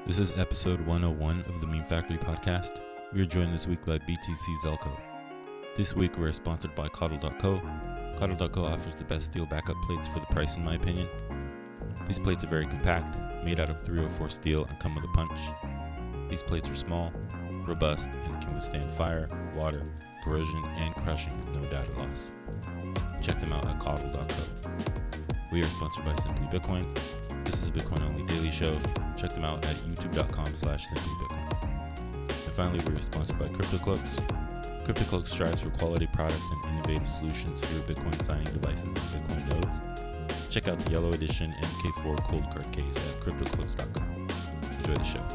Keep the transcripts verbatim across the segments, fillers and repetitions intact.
This is episode one oh one of the Meme Factory podcast. We are joined this week by B T C Zelco. This week we are sponsored by Coddle dot co. Coddle dot co offers the best steel backup plates for the price in my opinion. These plates are very compact, made out of three oh four steel and come with a punch. These plates are small, robust, and can withstand fire, water, corrosion, and crushing with no data loss. Check them out at Coddle dot co. We are sponsored by Simply Bitcoin. This is a Bitcoin-only daily show. Check them out at youtube.com slash simplybitcoin. And finally, we are sponsored by CryptoCloaks. CryptoCloaks strives for quality products and innovative solutions for your Bitcoin signing devices and Bitcoin nodes. Check out the Yellow Edition M K four Cold Card case at cryptocloaks dot com. Enjoy the show.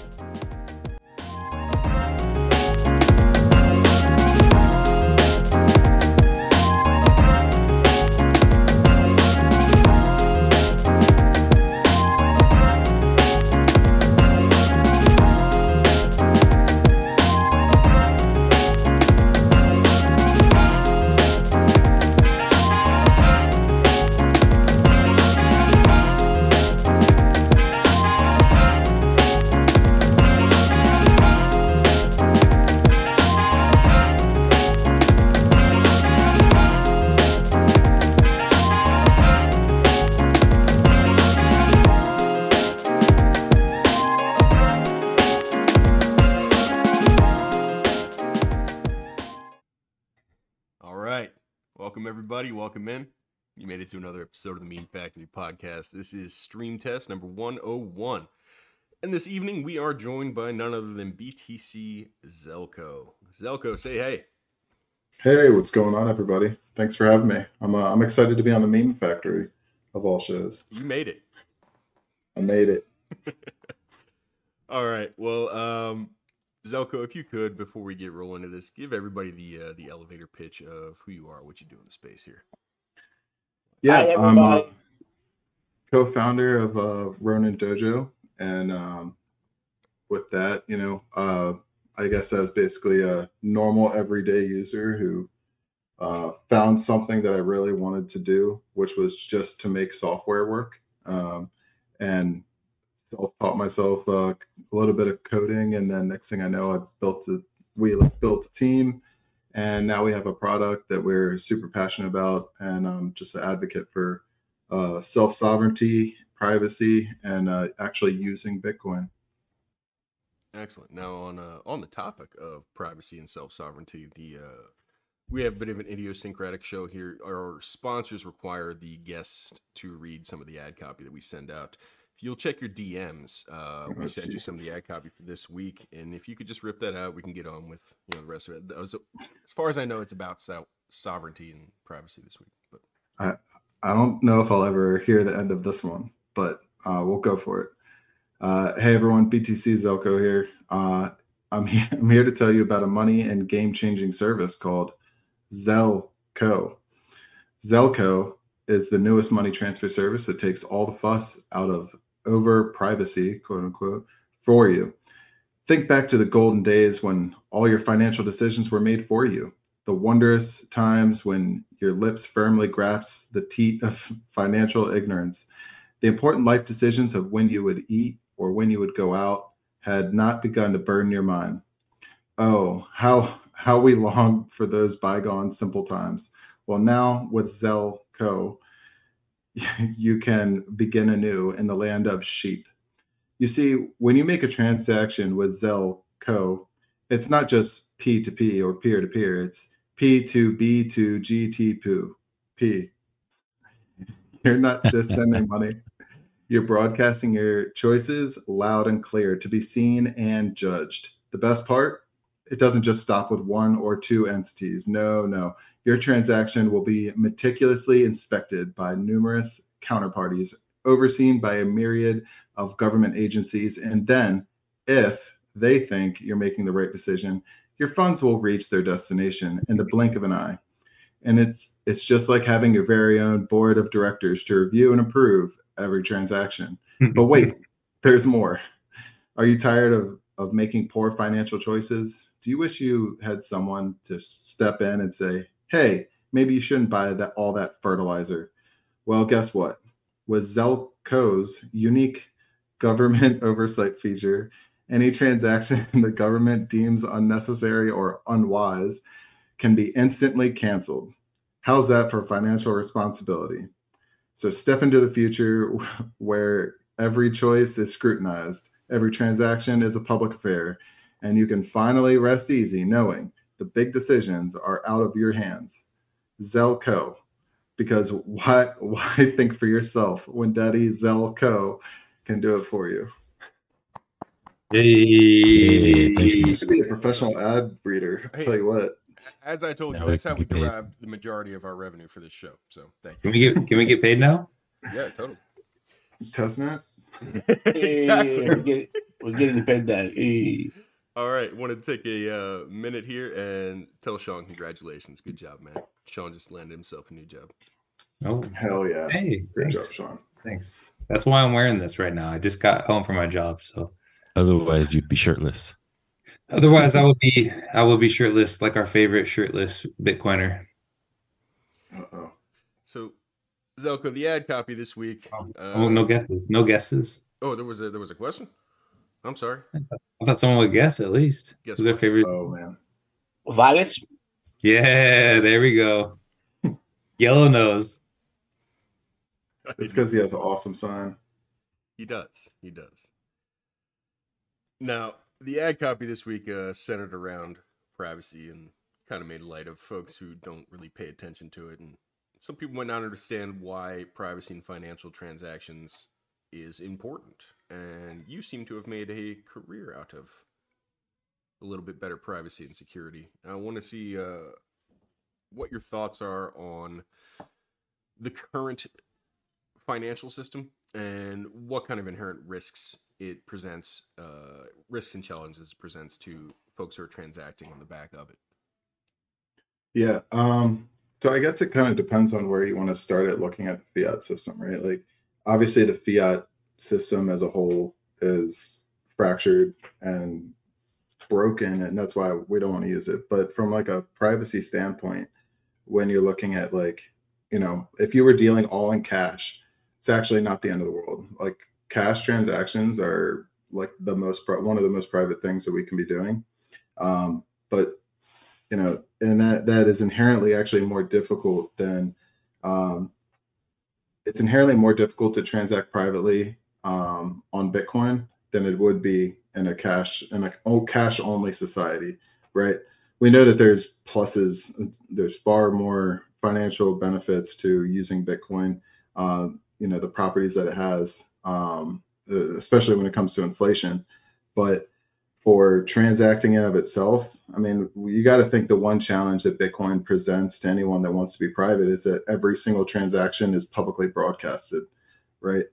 Welcome in. You made it to another episode of the Meme Factory podcast. This is stream test number one oh one. And this evening we are joined by none other than B T C Zelco. Zelco, say hey. Hey, what's going on, everybody? Thanks for having me. I'm uh, I'm excited to be on the Meme Factory of all shows. You made it. I made it. All right. Well, um, Zelco, if you could, before we get rolling into this, give everybody the uh, the elevator pitch of who you are, what you do in the space here. Yeah, Hi, I'm a co-founder of uh, Ronin Dojo, and um, with that, you know, uh, I guess I was basically a normal everyday user who uh, found something that I really wanted to do, which was just to make software work, um, and self-taught myself uh, a little bit of coding, and then next thing I know, I built a we built a team. And now we have a product that we're super passionate about, and I'm just an advocate for uh, self-sovereignty, privacy, and uh, actually using Bitcoin. Excellent. Now, on uh, on the topic of privacy and self-sovereignty, the uh, we have a bit of an idiosyncratic show here. Our sponsors require the guest to read some of the ad copy that we send out. If you'll check your D Ms, uh, we oh, sent Jesus. you some of the ad copy for this week, and if you could just rip that out, we can get on with you know the rest of it. Was, as far as I know, it's about so- sovereignty and privacy this week. But I I don't know if I'll ever hear the end of this one, but uh, we'll go for it. Uh, hey everyone, B T C Zelco here. Uh, I'm here, I'm here to tell you about a money and game-changing service called Zelco. Zelco is the newest money transfer service that takes all the fuss out of over privacy, quote unquote, for you. Think back to the golden days when all your financial decisions were made for you. The wondrous times when your lips firmly grasp the teat of financial ignorance. The important life decisions of when you would eat or when you would go out had not begun to burden your mind. Oh, how how we long for those bygone simple times. Well, now with Zelco, you can begin anew in the land of sheep. You see, when you make a transaction with Zelco, it's not just P to P or peer to peer. It's P to B to G T P. You're not just sending money. You're broadcasting your choices loud and clear to be seen and judged. The best part? It doesn't just stop with one or two entities. No, no. Your transaction will be meticulously inspected by numerous counterparties, overseen by a myriad of government agencies, and then, if they think you're making the right decision, your funds will reach their destination in the blink of an eye. And it's it's just like having your very own board of directors to review and approve every transaction. But wait, there's more. Are you tired of, of making poor financial choices? Do you wish you had someone to step in and say, hey, maybe you shouldn't buy that all that fertilizer? Well, guess what? With Zelco's unique government oversight feature. Any transaction the government deems unnecessary or unwise can be instantly canceled. How's that for financial responsibility? So step into the future where every choice is scrutinized, every transaction is a public affair, and you can finally rest easy knowing the big decisions are out of your hands. Zelco, because why why think for yourself when Daddy Zelco can do it for you? Hey, You thank you. should be a professional ad reader. I'll Hey, tell you what. As I told Now you, we that's can how we get paid. derive the majority of our revenue for this show. So thank Can you. we get can we get paid now? Yeah, totally. Testnet? Exactly. We're getting, we're getting paid that. Hey. All right, want to take a uh, minute here and tell Sean congratulations. Good job, man. Sean just landed himself a new job. Oh, Hell yeah. hey, Great thanks. job, Sean. Thanks. That's why I'm wearing this right now. I just got home from my job, so Otherwise, you'd be shirtless. otherwise I would be I would be shirtless, like our favorite shirtless Bitcoiner. Uh-oh. So, Zelko, the ad copy this week. Oh, Uh, oh, no guesses. No guesses. oh, there was a there was a question. I'm sorry. I thought someone would guess at least. Guess Who's their what? favorite? Oh, man. Vales? Yeah, there we go. Yellow nose. It's because he has an awesome sign. He does. He does. Now, the ad copy this week uh, centered around privacy and kind of made light of folks who don't really pay attention to it. And some people might not understand why privacy in financial transactions is important. And you seem to have made a career out of a little bit better privacy and security. I want to see uh, what your thoughts are on the current financial system and what kind of inherent risks it presents, uh, risks and challenges it presents to folks who are transacting on the back of it. Yeah. Um, so I guess it kind of depends on where you want to start at looking at the fiat system, right? Like, obviously, the fiat system as a whole is fractured and broken, and that's why we don't want to use it. But from like a privacy standpoint, when you're looking at like, you know, if you were dealing all in cash, it's actually not the end of the world. Like, cash transactions are like the most pri- one of the most private things that we can be doing. Um, but you know, and that that is inherently actually more difficult than um, it's inherently more difficult to transact privately um, on Bitcoin than it would be in a cash in a oh, cash only society, right? We know that there's pluses, there's far more financial benefits to using Bitcoin. Um, you know, the properties that it has, um, especially when it comes to inflation. But for transacting in of itself, I mean, you got to think the one challenge that Bitcoin presents to anyone that wants to be private is that every single transaction is publicly broadcasted, right?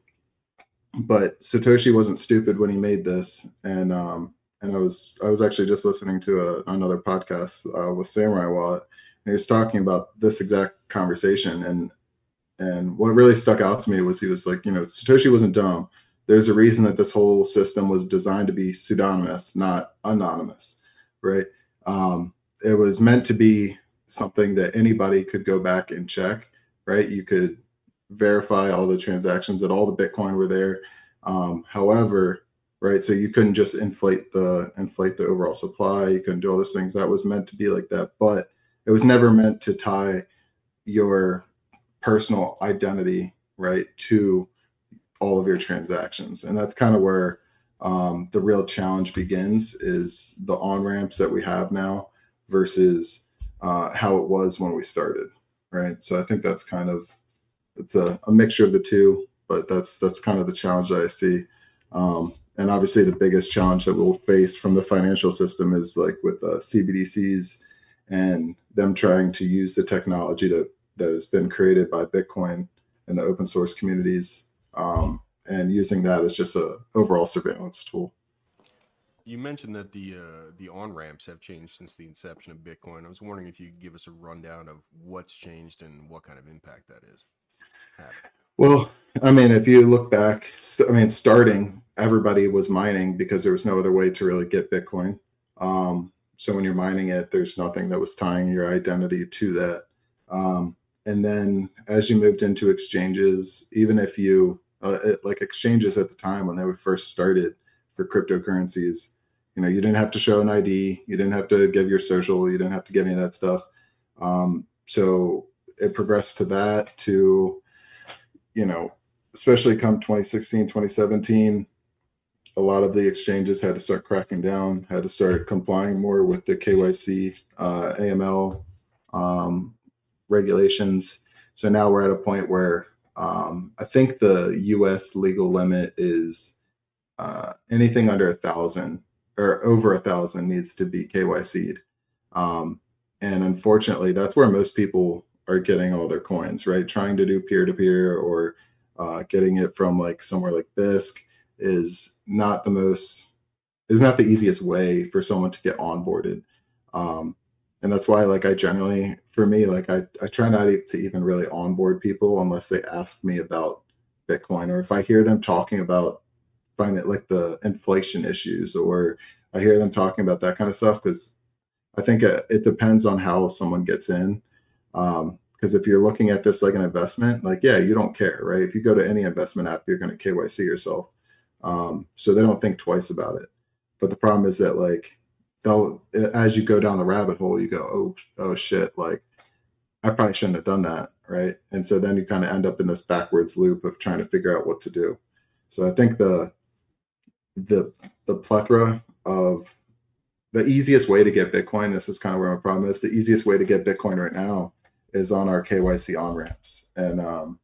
But Satoshi wasn't stupid when he made this, and um, and I was I was actually just listening to a, another podcast uh, with Samurai Wallet, and he was talking about this exact conversation, and and what really stuck out to me was he was like, you know, Satoshi wasn't dumb. There's a reason that this whole system was designed to be pseudonymous, not anonymous, right? Um, it was meant to be something that anybody could go back and check, right? You could verify all the transactions, that all the Bitcoin were there. Um, however, right, so you couldn't just inflate the inflate the overall supply. You couldn't do all those things. That was meant to be like that, but it was never meant to tie your personal identity, right, to all of your transactions. And that's kind of where um, the real challenge begins, is the on-ramps that we have now versus uh, how it was when we started, right? So I think that's kind of, it's a, a mixture of the two, but that's that's kind of the challenge that I see. Um, and obviously the biggest challenge that we'll face from the financial system is like with uh, C B D Cs and them trying to use the technology that that has been created by Bitcoin and the open source communities, um, and using that as just a overall surveillance tool. You mentioned that the uh, the on ramps have changed since the inception of Bitcoin. I was wondering if you could give us a rundown of what's changed and what kind of impact that is. Well, I mean, if you look back, st- I mean, starting, everybody was mining because there was no other way to really get Bitcoin. Um, so when you're mining it, there's nothing that was tying your identity to that. Um, and then as you moved into exchanges, even if you uh, it, like exchanges at the time when they were first started for cryptocurrencies. You know, you didn't have to show an I D, you didn't have to give your social, you didn't have to give any of that stuff. Um, so it progressed to that to, you know, especially come twenty sixteen, twenty seventeen, a lot of the exchanges had to start cracking down, had to start complying more with the K Y C, uh, A M L um, regulations. So now we're at a point where um, I think the U S legal limit is uh, anything under a thousand or over a thousand needs to be K Y C'd. Um, and unfortunately, that's where most people are getting all their coins, right? Trying to do peer-to-peer or uh, getting it from like somewhere like Bisq is not the most, is not the easiest way for someone to get onboarded. Um, and that's why, like, I generally, for me, like, I, I try not to even really onboard people unless they ask me about Bitcoin, or if I hear them talking about find it like the inflation issues, or I hear them talking about that kind of stuff, because I think it, it depends on how someone gets in. Um, because if you're looking at this like an investment, like, yeah, you don't care, right? If you go to any investment app, you're going to K Y C yourself. Um, so they don't think twice about it. But the problem is that, like, they'll, as you go down the rabbit hole, you go, oh, oh shit, like, I probably shouldn't have done that, right? And so then you kind of end up in this backwards loop of trying to figure out what to do. So I think the the the plethora of the easiest way to get Bitcoin, this is kind of where my problem is, the easiest way to get Bitcoin right now is on our K Y C on-ramps. And um,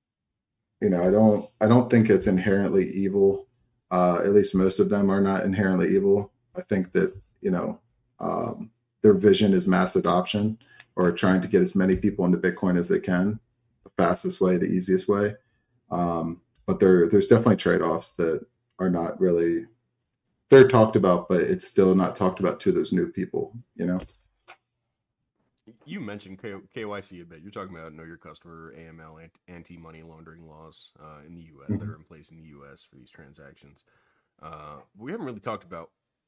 you know, I don't I don't think it's inherently evil. Uh, at least most of them are not inherently evil. I think that, you know, um, their vision is mass adoption, or trying to get as many people into Bitcoin as they can, the fastest way, the easiest way. Um, but there, there's definitely trade-offs that are not really, they're talked about, but it's still not talked about to those new people, you know? You mentioned K Y C a bit. You're talking about know your customer, A M L, anti-money laundering laws uh, in the U S mm-hmm. that are in place in the U S for these transactions. Uh, we haven't really talked about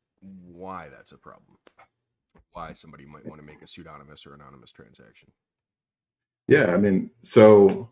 why that's a problem. Why somebody might want to make a pseudonymous or anonymous transaction. Yeah, I mean, so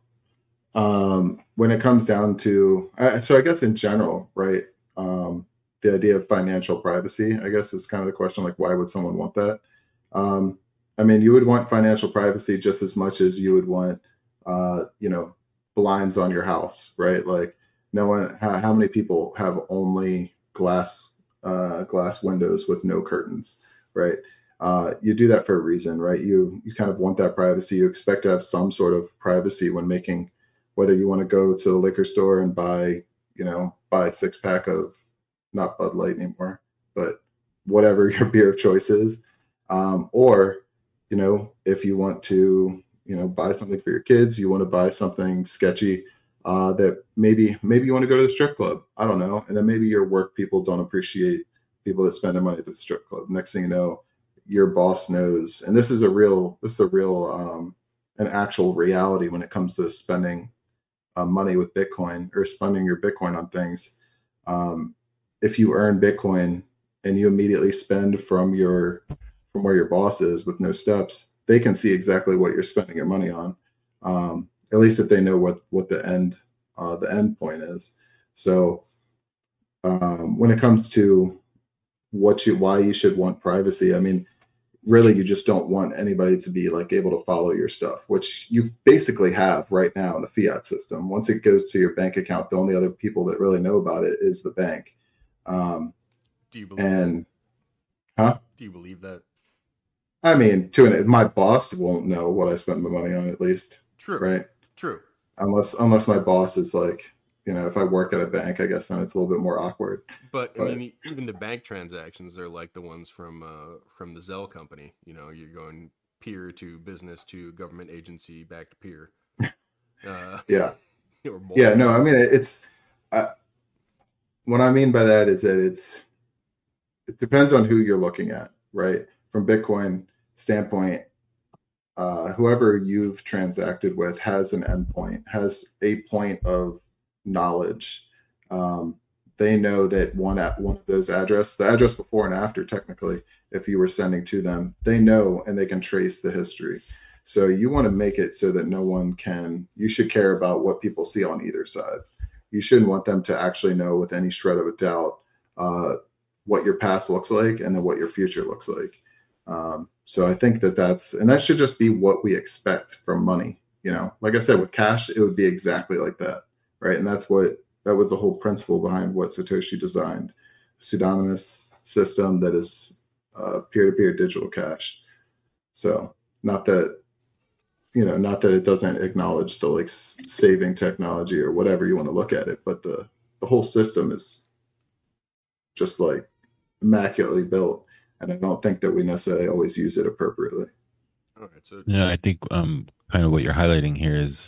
um, when it comes down to, uh, so I guess in general, right, um, the idea of financial privacy, I guess, is kind of the question, like, why would someone want that? Um, I mean, you would want financial privacy just as much as you would want, uh, you know, blinds on your house, right? Like, no one, how, how many people have only glass, uh, glass windows with no curtains, right? Uh, you do that for a reason, right? You you kind of want that privacy. You expect to have some sort of privacy when making, whether you want to go to the liquor store and buy, you know, buy a six pack of, not Bud Light anymore, but whatever your beer of choice is, um, or, you know, if you want to, you know, buy something for your kids, you want to buy something sketchy uh, that maybe maybe you want to go to the strip club. I don't know, and then maybe your work people don't appreciate people that spend their money at the strip club. Next thing you know, your boss knows, and this is a real, this is a real, um, an actual reality when it comes to spending uh, money with Bitcoin, or spending your Bitcoin on things. Um, if you earn Bitcoin and you immediately spend from your, from where your boss is with no steps, they can see exactly what you're spending your money on. Um, at least if they know what, what the end, uh, the end point is. So um, when it comes to what you, why you should want privacy, I mean, really, you just don't want anybody to be like able to follow your stuff, which you basically have right now in the fiat system. Once it goes to your bank account, the only other people that really know about it is the bank. Um, Do you believe and, that? Huh? Do you believe that? I mean, to an, my boss won't know what I spent my money on, at least. True. Right. True. Unless, unless my boss is like, you know, if I work at a bank, I guess then it's a little bit more awkward. But, but I mean, even the bank transactions are like the ones from uh, from the Zelle company. You know, you're going peer to business to government agency back to peer. Uh, yeah. Yeah. No, I mean, it's uh, what I mean by that is that it's it depends on who you're looking at, right? From Bitcoin standpoint, uh, whoever you've transacted with has an endpoint, has a point of knowledge. Um, they know that one at one of those address, the address before and after, technically, if you were sending to them, they know and they can trace the history. So you want to make it so that no one can, you should care about what people see on either side. you shouldn't want them to actually know with any shred of a doubt uh, what your past looks like and then what your future looks like. Um, so I think that that's, and that should just be what we expect from money. You know, like I said, with cash, it would be exactly like that, right? And that's what, that was the whole principle behind what Satoshi designed, pseudonymous system that is uh, peer-to-peer digital cash. So not that, you know, not that it doesn't acknowledge the like saving technology or whatever you want to look at it, but the, the whole system is just like immaculately built. And I don't think that we necessarily always use it appropriately. All right, so Yeah, I think um, kind of what you're highlighting here is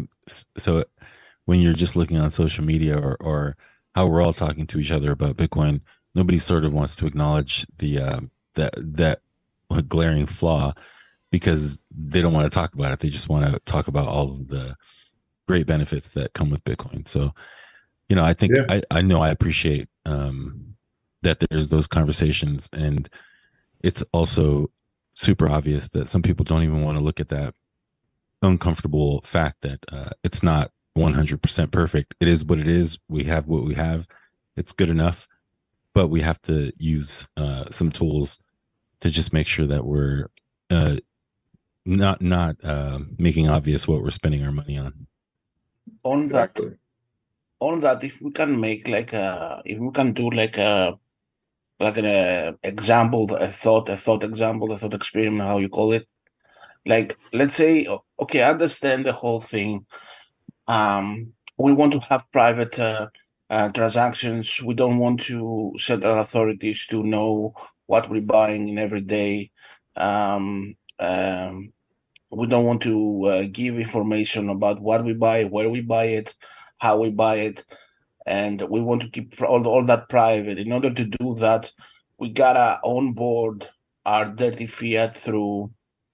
so when you're just looking on social media or, or how we're all talking to each other about Bitcoin, nobody sort of wants to acknowledge the uh, that that glaring flaw because they don't want to talk about it. They just want to talk about all of the great benefits that come with Bitcoin. So, you know, I think Yeah. I, I know I appreciate um, that there's those conversations, and it's also super obvious that some people don't even want to look at that uncomfortable fact that uh, it's not one hundred percent perfect. It is what it is. We have what we have. It's good enough, but we have to use uh, some tools to just make sure that we're uh, not not uh, making obvious what we're spending our money on. On Exactly. that, on that, if we can make like a, if we can do like a, like an uh, example, a thought, a thought example, a thought experiment, how you call it. Like, let's say, o- okay, I understand the whole thing. Um, we want to have private uh, uh, transactions. We don't want to central authorities to know what we're buying in every day. Um, um, we don't want to uh, give information about what we buy, where we buy it, how we buy it, and we want to keep all, all that private. In order to do that, we gotta onboard our dirty fiat through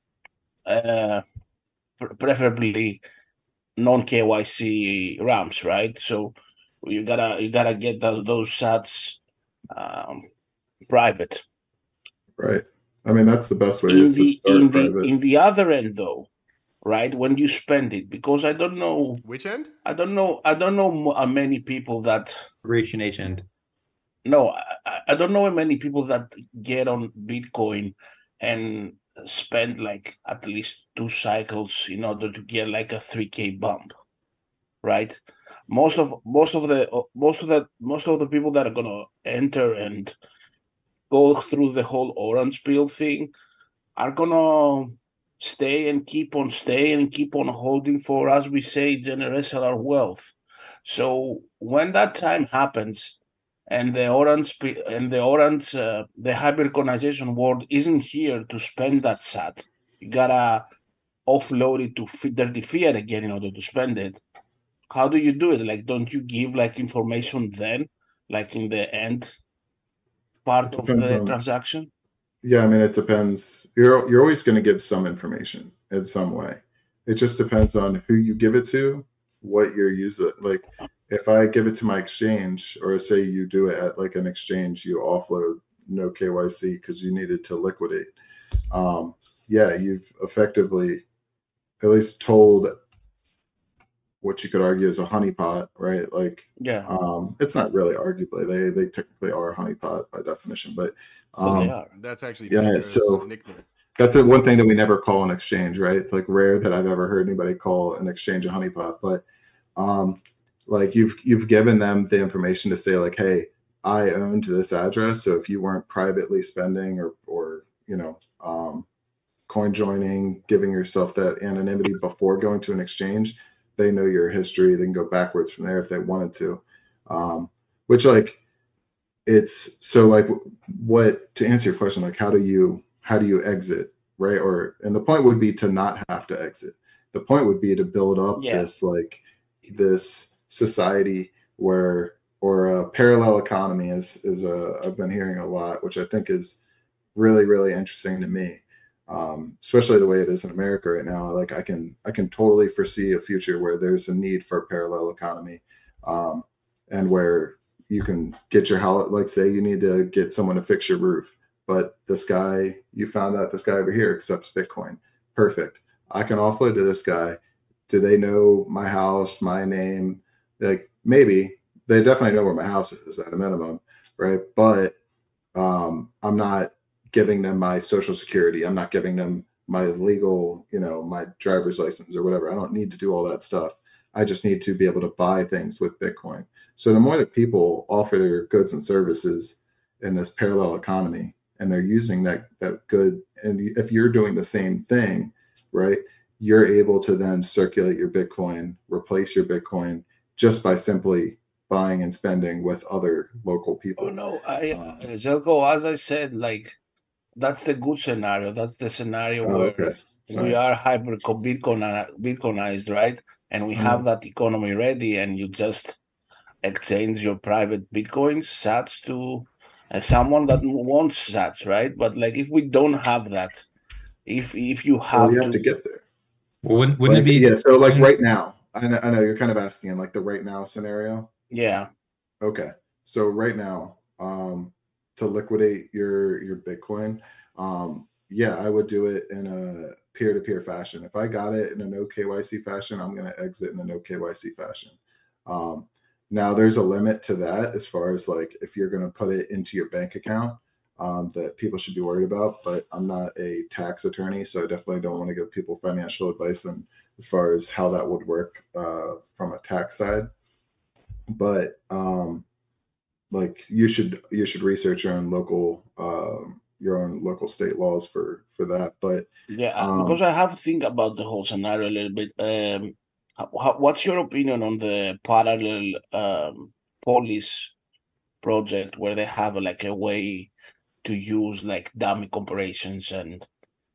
uh, pre- preferably non-K Y C ramps, right? So you gotta you gotta get those those sats um, private. Right. I mean, that's the best way In is to the in start the private. in the other end, though, right? When you spend it, because I don't know, which end? I don't know, I don't know mo- uh, many people that Operation Agent. no, I, I- I don't know many people that get on Bitcoin and spend like at least two cycles in order to get like a three K bump, right? Most of most of the most of the most of the people that are gonna enter and go through the whole orange pill thing are gonna stay and keep on staying and keep on holding for, as we say, generational wealth. So when that time happens, and the orange pe- and the orange uh, the hyperconization world isn't here to spend that sat, you gotta offload it to fit dirty fiat again in order to spend it. How do you do it? Like, don't you give like information then, like in the end It part of depends the on, transaction? yeah, I mean, it depends. You're you're always going to give some information in some way. It just depends on who you give it to, what your user like. If I give it to my exchange, or say you do it at like an exchange, you offload no K Y C because you needed to liquidate. Um, yeah, you've effectively at least told what you could argue is a honeypot, right? Like, Yeah, um, it's not really arguably they they technically are a honeypot by definition, but well, they um, are. That's actually yeah. Nick, uh, So nickname. that's a, one thing that we never call an exchange, right? It's like rare that I've ever heard anybody call an exchange a honeypot, but um, like you've you've given them the information to say like, hey, I owned this address, so if you weren't privately spending or or you know um, coin joining, giving yourself that anonymity before going to an exchange, they know your history. They can go backwards from there if they wanted to. Um, which like it's so like what to answer your question, like how do you how do you exit, right? Or and the point would be to not have to exit. The point would be to build up Yeah, this like this society where or a parallel economy is is a I've been hearing a lot, which I think is really really interesting to me, um, especially the way it is in America right now. Like I can I can totally foresee a future where there's a need for a parallel economy, um, and where you can get your house. Like say you need to get someone to fix your roof, but this guy you found out this guy over here accepts Bitcoin. Perfect. I can offload to this guy. Do they know my house, my name? Like maybe they definitely know where my house is at a minimum, right? But um, I'm not giving them my social security. I'm not giving them my legal, you know, my driver's license or whatever. I don't need to do all that stuff. I just need to be able to buy things with Bitcoin. So the more that people offer their goods and services in this parallel economy, and they're using that that good, and if you're doing the same thing, right, you're able to then circulate your Bitcoin, replace your Bitcoin just by simply buying and spending with other local people. Oh no, I Um, Zelko, as I said, like that's the good scenario. That's the scenario oh, where okay. Sorry. we are hyper Bitcoin Bitcoinized, right? And we have Mhm. that economy ready, and you just exchange your private Bitcoins, Sats, to uh, someone that wants Sats, right? But like if we don't have that, if if you Well, have you have to, to get there. Well, wouldn't, wouldn't it Like, be yeah, so like wouldn't- right now, I know, I know you're kind of asking in like the right now scenario. yeah, Okay. So right now, um, to liquidate your your Bitcoin, um, yeah, I would do it in a peer-to-peer fashion. If I got it in a no K Y C fashion, I'm going to exit in a no K Y C fashion. Um, now there's a limit to that as far as like if you're going to put it into your bank account, um, that people should be worried about. But I'm not a tax attorney, so I definitely don't want to give people financial advice on as far as how that would work uh, from a tax side. But um, like you should you should research your own local um, your own local state laws for for that. But yeah, uh, um, because I have to think about the whole scenario a little bit. Um, how, how- what's your opinion on the parallel um, police project where they have like a way to use like dummy corporations and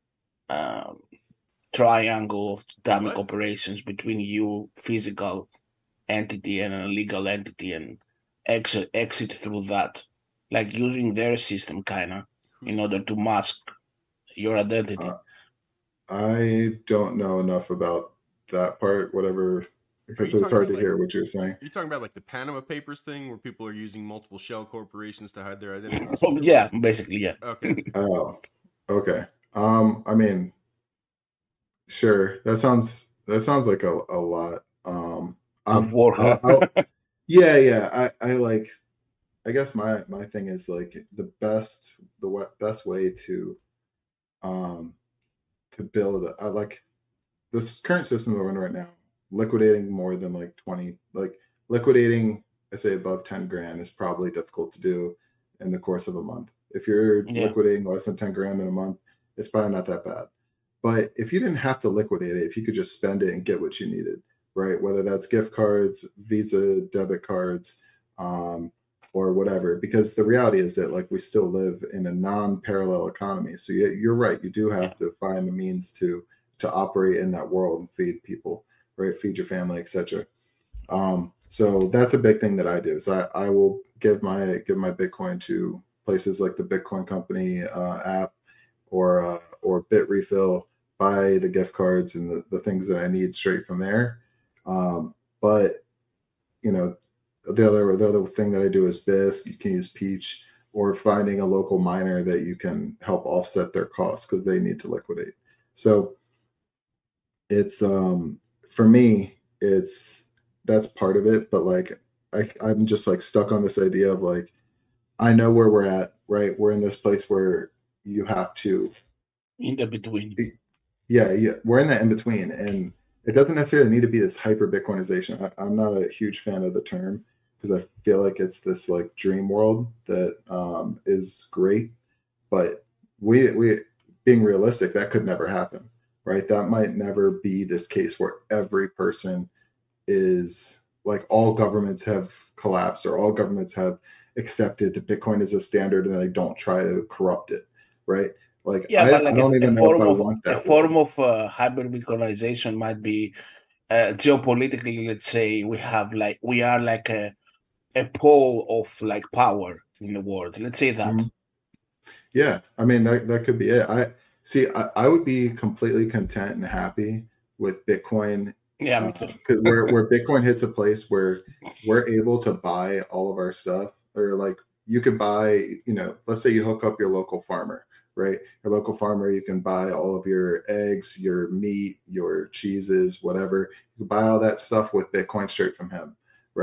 um, triangle of dummy What? corporations between you, physical entity, and a legal entity, and exit exit through that, like using their system kind of in Who's order to mask your identity. uh, I don't know enough about that part. Whatever, Are because you it's talking hard about to like hear what you're saying. are you talking about like the Panama Papers thing where people are using multiple shell corporations to hide their identities? Oh, yeah, basically, yeah. Okay. Oh, okay. Um, I mean, sure. That sounds that sounds like a, a lot. Um, Of um, war, huh? I'll, I'll, yeah, yeah. I I like. I guess my my thing is like the best the we- best way to um to build. I like this current system we're in right now. Liquidating more than like twenty, like liquidating, I say above ten grand is probably difficult to do in the course of a month. If you're Yeah. liquidating less than ten grand in a month, it's probably not that bad. But if you didn't have to liquidate it, if you could just spend it and get what you needed, right? Whether that's gift cards, Visa, debit cards, um, or whatever, because the reality is that like we still live in a non-parallel economy. So you, you're right. You do Yeah. have to find the means to to operate in that world and feed people, right? Feed your family, et cetera. Um, so that's a big thing that I do. So I, I will give my give my Bitcoin to places like the Bitcoin Company uh, app or uh, or Bitrefill, buy the gift cards and the, the things that I need straight from there. Um, but you know, the other the other thing that I do is Bisq. You can use Peach or finding a local miner that you can help offset their costs because they need to liquidate. So it's um for me it's that's part of it, but like I, I'm just like stuck on this idea of like I know where we're at, right? We're in this place where you have to In the between. yeah, yeah, we're in that in between, and it doesn't necessarily need to be this hyper Bitcoinization. I, I'm not a huge fan of the term because I feel like it's this like dream world that um, is great, but we we being realistic, that could never happen, right? That might never be this case where every person is like all governments have collapsed or all governments have accepted that Bitcoin is a standard and they don't try to corrupt it, right? Like Yeah, I, but I like a, don't a even know if form I of want a that world. form of uh, hybrid Bitcoinization might be uh, geopolitically. Let's say we have like we are like a a pole of like power in the world. Let's say that. Mhm. Yeah, I mean that that could be it. I see. I, I would be completely content and happy with Bitcoin Yeah, me too. because where where Bitcoin hits a place where we're able to buy all of our stuff, or like you could buy, you know, let's say you hook up your local farmer, right? Your local farmer, you can buy all of your eggs, your meat, your cheeses, whatever. You can buy all that stuff with Bitcoin straight from him, right?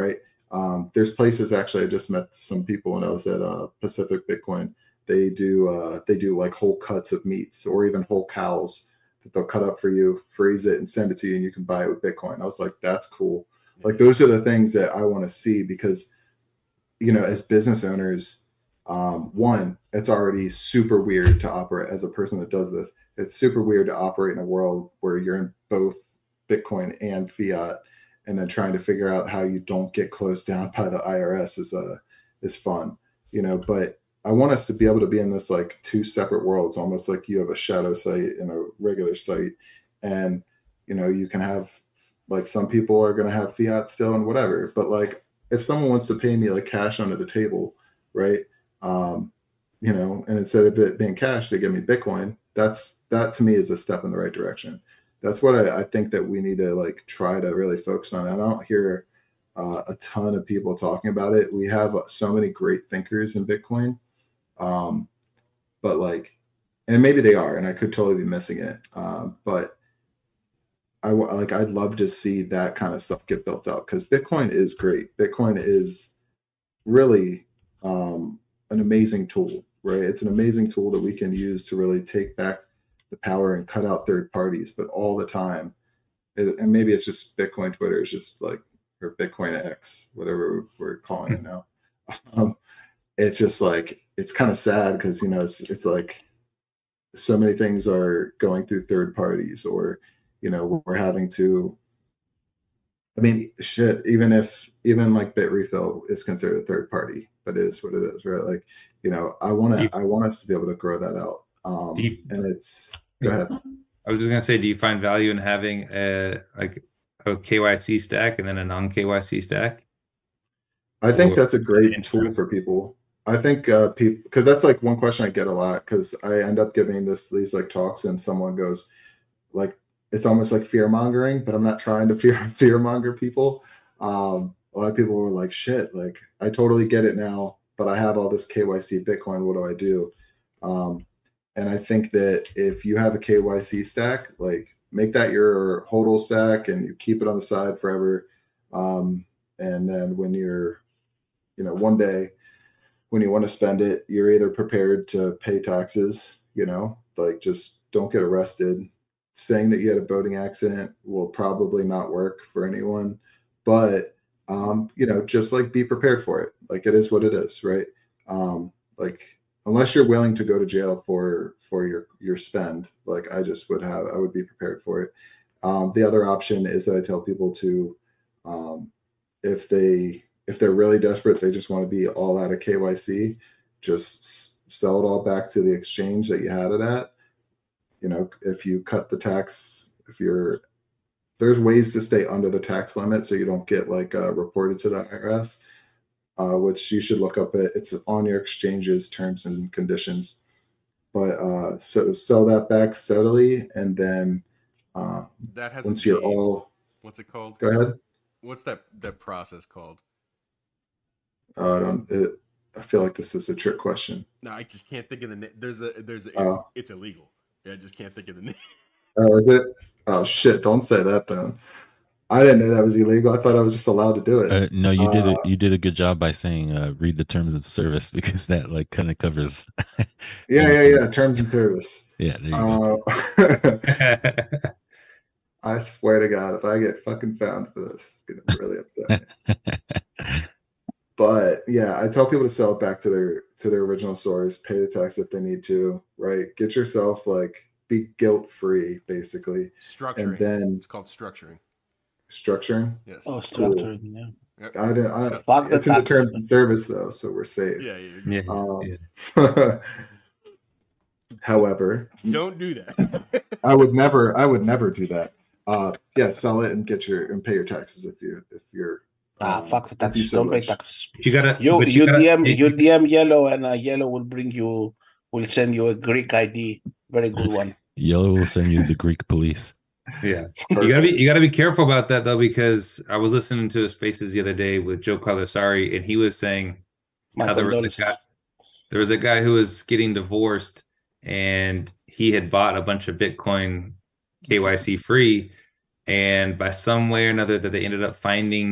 Um, there's places actually. I just met some people when I was at uh, Pacific Bitcoin. They do uh, they do like whole cuts of meats or even whole cows that they'll cut up for you, freeze it, and send it to you, and you can buy it with Bitcoin. I was like, that's cool. Like those are the things that I want to see because, you know, as business owners, um, one, it's already super weird to operate as a person that does this. It's super weird to operate in a world where you're in both Bitcoin and fiat, and then trying to figure out how you don't get closed down by the I R S is uh is fun, you know. But I want us to be able to be in this like two separate worlds, almost like you have a shadow site and a regular site, and you know you can have like some people are going to have fiat still and whatever, but like if someone wants to pay me like cash under the table, right? Um, you know, and instead of it being cash, they give me Bitcoin. That's that to me is a step in the right direction. That's what I, I think that we need to like try to really focus on. And I don't hear uh, a ton of people talking about it. We have so many great thinkers in Bitcoin, um, but like, and maybe they are, and I could totally be missing it. Um, but I like I'd love to see that kind of stuff get built out because Bitcoin is great. Bitcoin is really um, an amazing tool, right? It's an amazing tool that we can use to really take back the power and cut out third parties. But all the time, it, and maybe it's just Bitcoin Twitter is just like or Bitcoin X, whatever we're calling it now. Um, it's just like it's kind of sad because you know it's it's like so many things are going through third parties or. You know, we're having to, I mean, shit, even if, even like Bitrefill is considered a third party, but it is what it is, right? Like, you know, I want to, I want us to be able to grow that out. Um, you, and it's, go ahead. I was just going to say, do you find value in having a, like a K Y C stack and then a non-K Y C stack? I think that's a great tool for people. I think uh, people, because that's like one question I get a lot because I end up giving this, these like talks and someone goes like, it's almost like fear mongering, but I'm not trying to fear fear monger people. Um, a lot of people were like, shit, like I totally get it now, but I have all this K Y C Bitcoin. What do I do? Um, and I think that if you have a K Y C stack, like make that your hodl stack and you keep it on the side forever. Um, and then when you're, you know, one day when you want to spend it, you're either prepared to pay taxes, you know, like just don't get arrested. Saying that you had a boating accident will probably not work for anyone, but um, you know, just like be prepared for it. Like it is what it is, right? Um, like unless you're willing to go to jail for for your your spend, like I just would have, I would be prepared for it. Um, the other option is that I tell people to, um, if they if they're really desperate, they just want to be all out of K Y C, just sell it all back to the exchange that you had it at. You know, if you cut the tax, if you're, there's ways to stay under the tax limit so you don't get like uh, reported to the I R S, uh, which you should look up at. It's on your exchange's terms and conditions. But uh, so sell that back steadily, and then uh, that has once you're all, what's it called? Go ahead. What's that that process called? Uh, I don't. It, I feel like this is a trick question. No, I just can't think of the name. There's a there's a, it's, uh, it's illegal. I just can't think of the name. Oh, is it? Oh shit! Don't say that then. I didn't know that was illegal. I thought I was just allowed to do it. Uh, no, you did uh, it. You did a good job by saying uh, read the terms of service because that like kind of covers. yeah, yeah, yeah. Terms and service. Yeah. There you uh, go. I swear to God, if I get fucking found for this, it's gonna really upset me. But yeah, I tell people to sell it back to their to their original source, pay the tax if they need to, right? Get yourself like be guilt free, basically. Structuring. And then it's called structuring. Structuring. Yes. Oh, structuring. Cool. Yeah. Yep. I didn't. I, Fuck it's the in the terms and service though, so we're safe. Yeah. Yeah. Yeah. Um, yeah. However, don't do that. I would never. I would never do that. Uh, yeah, sell it and get your and pay your taxes if you if you're. Ah, um, fuck the taxes. Don't pay taxes. You gotta. You you you gotta, D M it, you D M Yellow and uh, Yellow will bring you will send you a Greek I D, very good one. Yellow will send you the Greek police. Yeah, you gotta be you gotta be careful about that though, because I was listening to Spaces the other day with Joe Carlasari, and he was saying My how there was, a guy, there was a guy who was getting divorced, and he had bought a bunch of Bitcoin K Y C free, and by some way or another that they ended up finding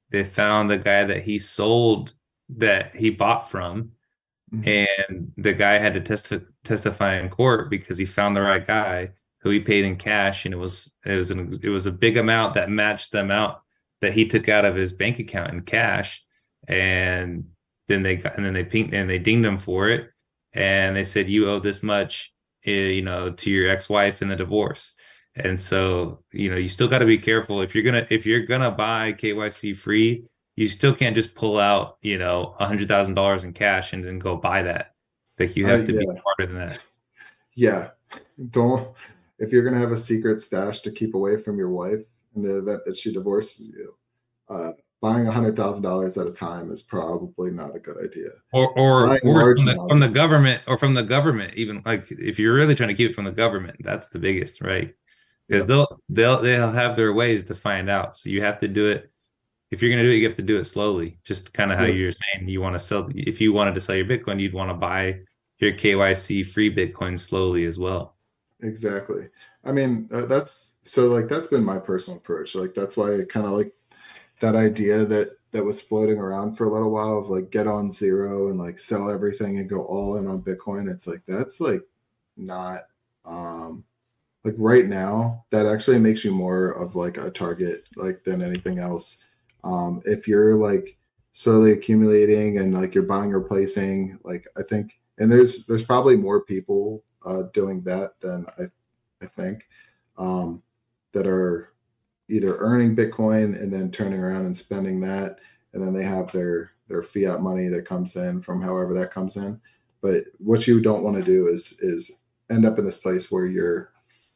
they found the guy that he sold that he bought from, Mhm. and the guy had to testi- testify in court because he found the right guy who he paid in cash, and it was it was an, it was a big amount that matched the amount that he took out of his bank account in cash, and then they got and then they pinged and they dinged him for it, and they said you owe this much, eh, you know, to your ex-wife in the divorce. And so, you know, you still got to be careful if you're gonna if you're gonna buy K Y C free, you still can't just pull out, you know, a hundred thousand dollars in cash and then go buy that. Like you Uh, have to be yeah. smarter than that. Yeah. Don't, if you're going to have a secret stash to keep away from your wife in the event that she divorces you, uh, buying a hundred thousand dollars at a time is probably not a good idea. Or or Buying or large from the from amounts, the government or from the government, even like if you're really trying to keep it from the government, that's the biggest, right? Because yeah, they'll they'll they'll have their ways to find out. So you have to do it. If you're gonna do it, you have to do it slowly. Just kind of how yeah, you're saying you want to sell. If you wanted to sell your Bitcoin, you'd want to buy your K Y C free Bitcoin slowly as well. exactly. I mean, uh, that's so like that's been my personal approach. Like that's why I kind of like that idea that that was floating around for a little while of like get on zero and like sell everything and go all in on Bitcoin. It's like that's like not um like right now that actually makes you more of like a target like than anything else. Um if you're like slowly accumulating and like you're buying or replacing, like I think and there's there's probably more people uh doing that than I I think um that are either earning Bitcoin and then turning around and spending that, and then they have their their fiat money that comes in from however that comes in. But what you don't want to do is is end up in this place where you're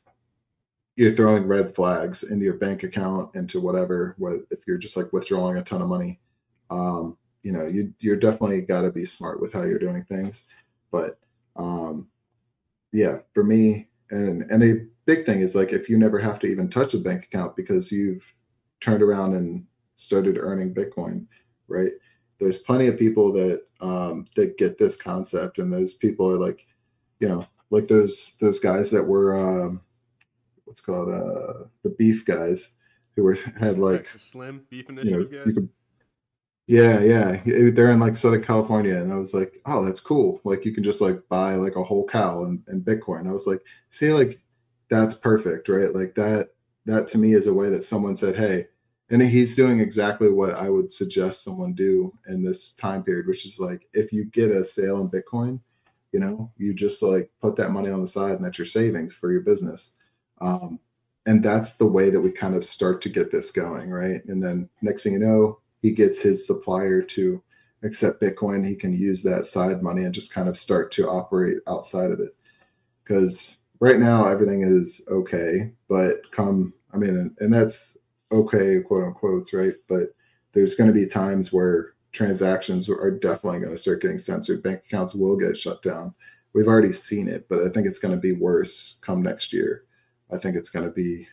you're throwing red flags into your bank account, into whatever. What if you're just like withdrawing a ton of money? Um, you know, you you're definitely got to be smart with how you're doing things. But um, yeah, for me, and and a big thing is like if you never have to even touch a bank account because you've turned around and started earning Bitcoin, right? There's plenty of people that um, that get this concept, and those people are like, you know, like those those guys that were um, what's called uh, the beef guys who were had like Texas Slim Beef you know Initiative you guys. could yeah, yeah. They're in like Southern California. And I was like, oh, that's cool. Like you can just like buy like a whole cow in, in Bitcoin. I was like, see, like that's perfect, right? Like that, that to me is a way that someone said, hey, and he's doing exactly what I would suggest someone do in this time period, which is like if you get a sale in Bitcoin, you know, you just like put that money on the side and that's your savings for your business. Um, and that's the way that we kind of start to get this going, right? And then next thing you know, he gets his supplier to accept Bitcoin. He can use that side money and just kind of start to operate outside of it. Because right now everything is okay, but come, I mean, and, and that's okay, quote unquote, right? But there's going to be times where transactions are definitely going to start getting censored. Bank accounts will get shut down. We've already seen it, but I think it's going to be worse come next year. I think it's going to be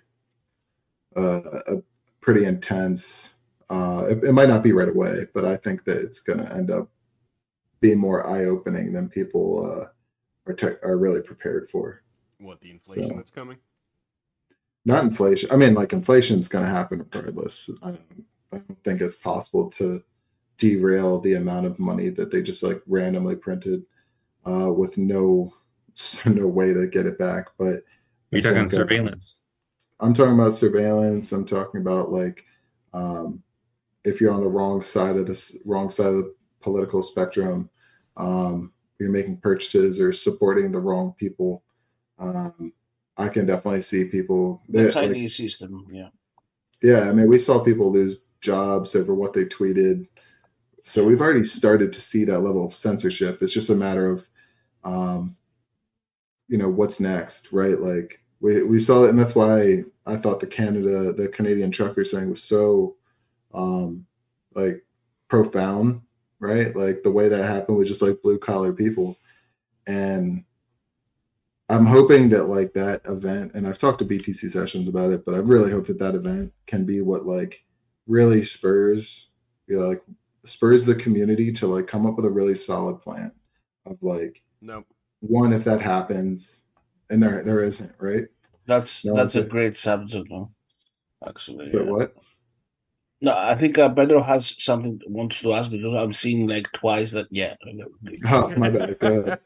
uh, a pretty intense. Uh, it, it might not be right away, but I think that it's going to end up being more eye-opening than people uh, are te- are really prepared for. What, the inflation So- that's coming? Not inflation. I mean, like inflation's going to happen regardless. I don't, I don't think it's possible to derail the amount of money that they just like randomly printed uh, with no no way to get it back. But I You're talking think, uh, surveillance. I'm talking about surveillance. I'm talking about like um, if you're on the wrong side of this wrong side of the political spectrum, um, you're making purchases or supporting the wrong people. Um, I can definitely see people. The that, Chinese like, system, yeah. yeah, I mean, we saw people lose jobs over what they tweeted. So we've already started to see that level of censorship. It's just a matter of, um, you know, what's next, right? Like we, we saw it, and that's why I thought the Canada, the Canadian trucker thing was so, um, like profound, right? Like the way that happened with just like blue collar people, and I'm hoping that like that event, and I've talked to B T C sessions about it, but I really hope that that event can be what like really spurs, you know, like spurs the community to like come up with a really solid plan of like Nope. one if that happens, and there there isn't, right? That's No, that's a okay. great subject, no? Actually, So yeah. what? No, I think uh, Pedro has something wants to ask because I'm seeing like twice that. Yeah. Oh, my bad. Go ahead.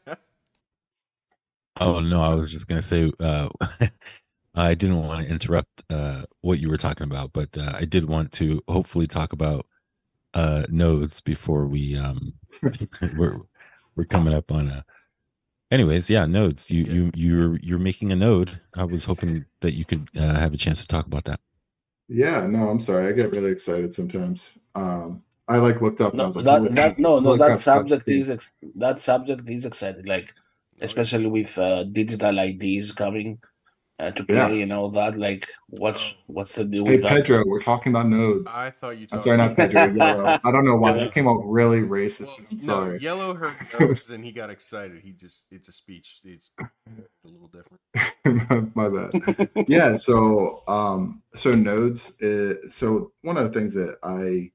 Oh no, I was just gonna say uh, I didn't want to interrupt uh, what you were talking about, but uh, I did want to hopefully talk about uh, nodes before we um, we're we're coming up on a. Anyways, yeah, nodes. You Yeah. you you're you're making a node. I was hoping that you could uh, have a chance to talk about that. Yeah, no, I'm sorry. I get really excited sometimes. Um, I like looked up and I No, was like, that holy, that no no holy that crap, that's subject cool. is ex- that subject is exciting. Like Oh, yeah. especially with uh, digital I Ds coming uh, to Yeah. play and all that. Like, what's Oh, what's the deal Hey, with that? Pedro, we're talking about nodes. I thought you I'm talked. sorry, not Pedro, Yellow. I don't know why. Yeah. That came off really racist. Well, I'm no, sorry. Yellow heard nodes and he got excited. He just, it's a speech. It's a little different. My bad. Yeah, so um so nodes uh, so one of the things that I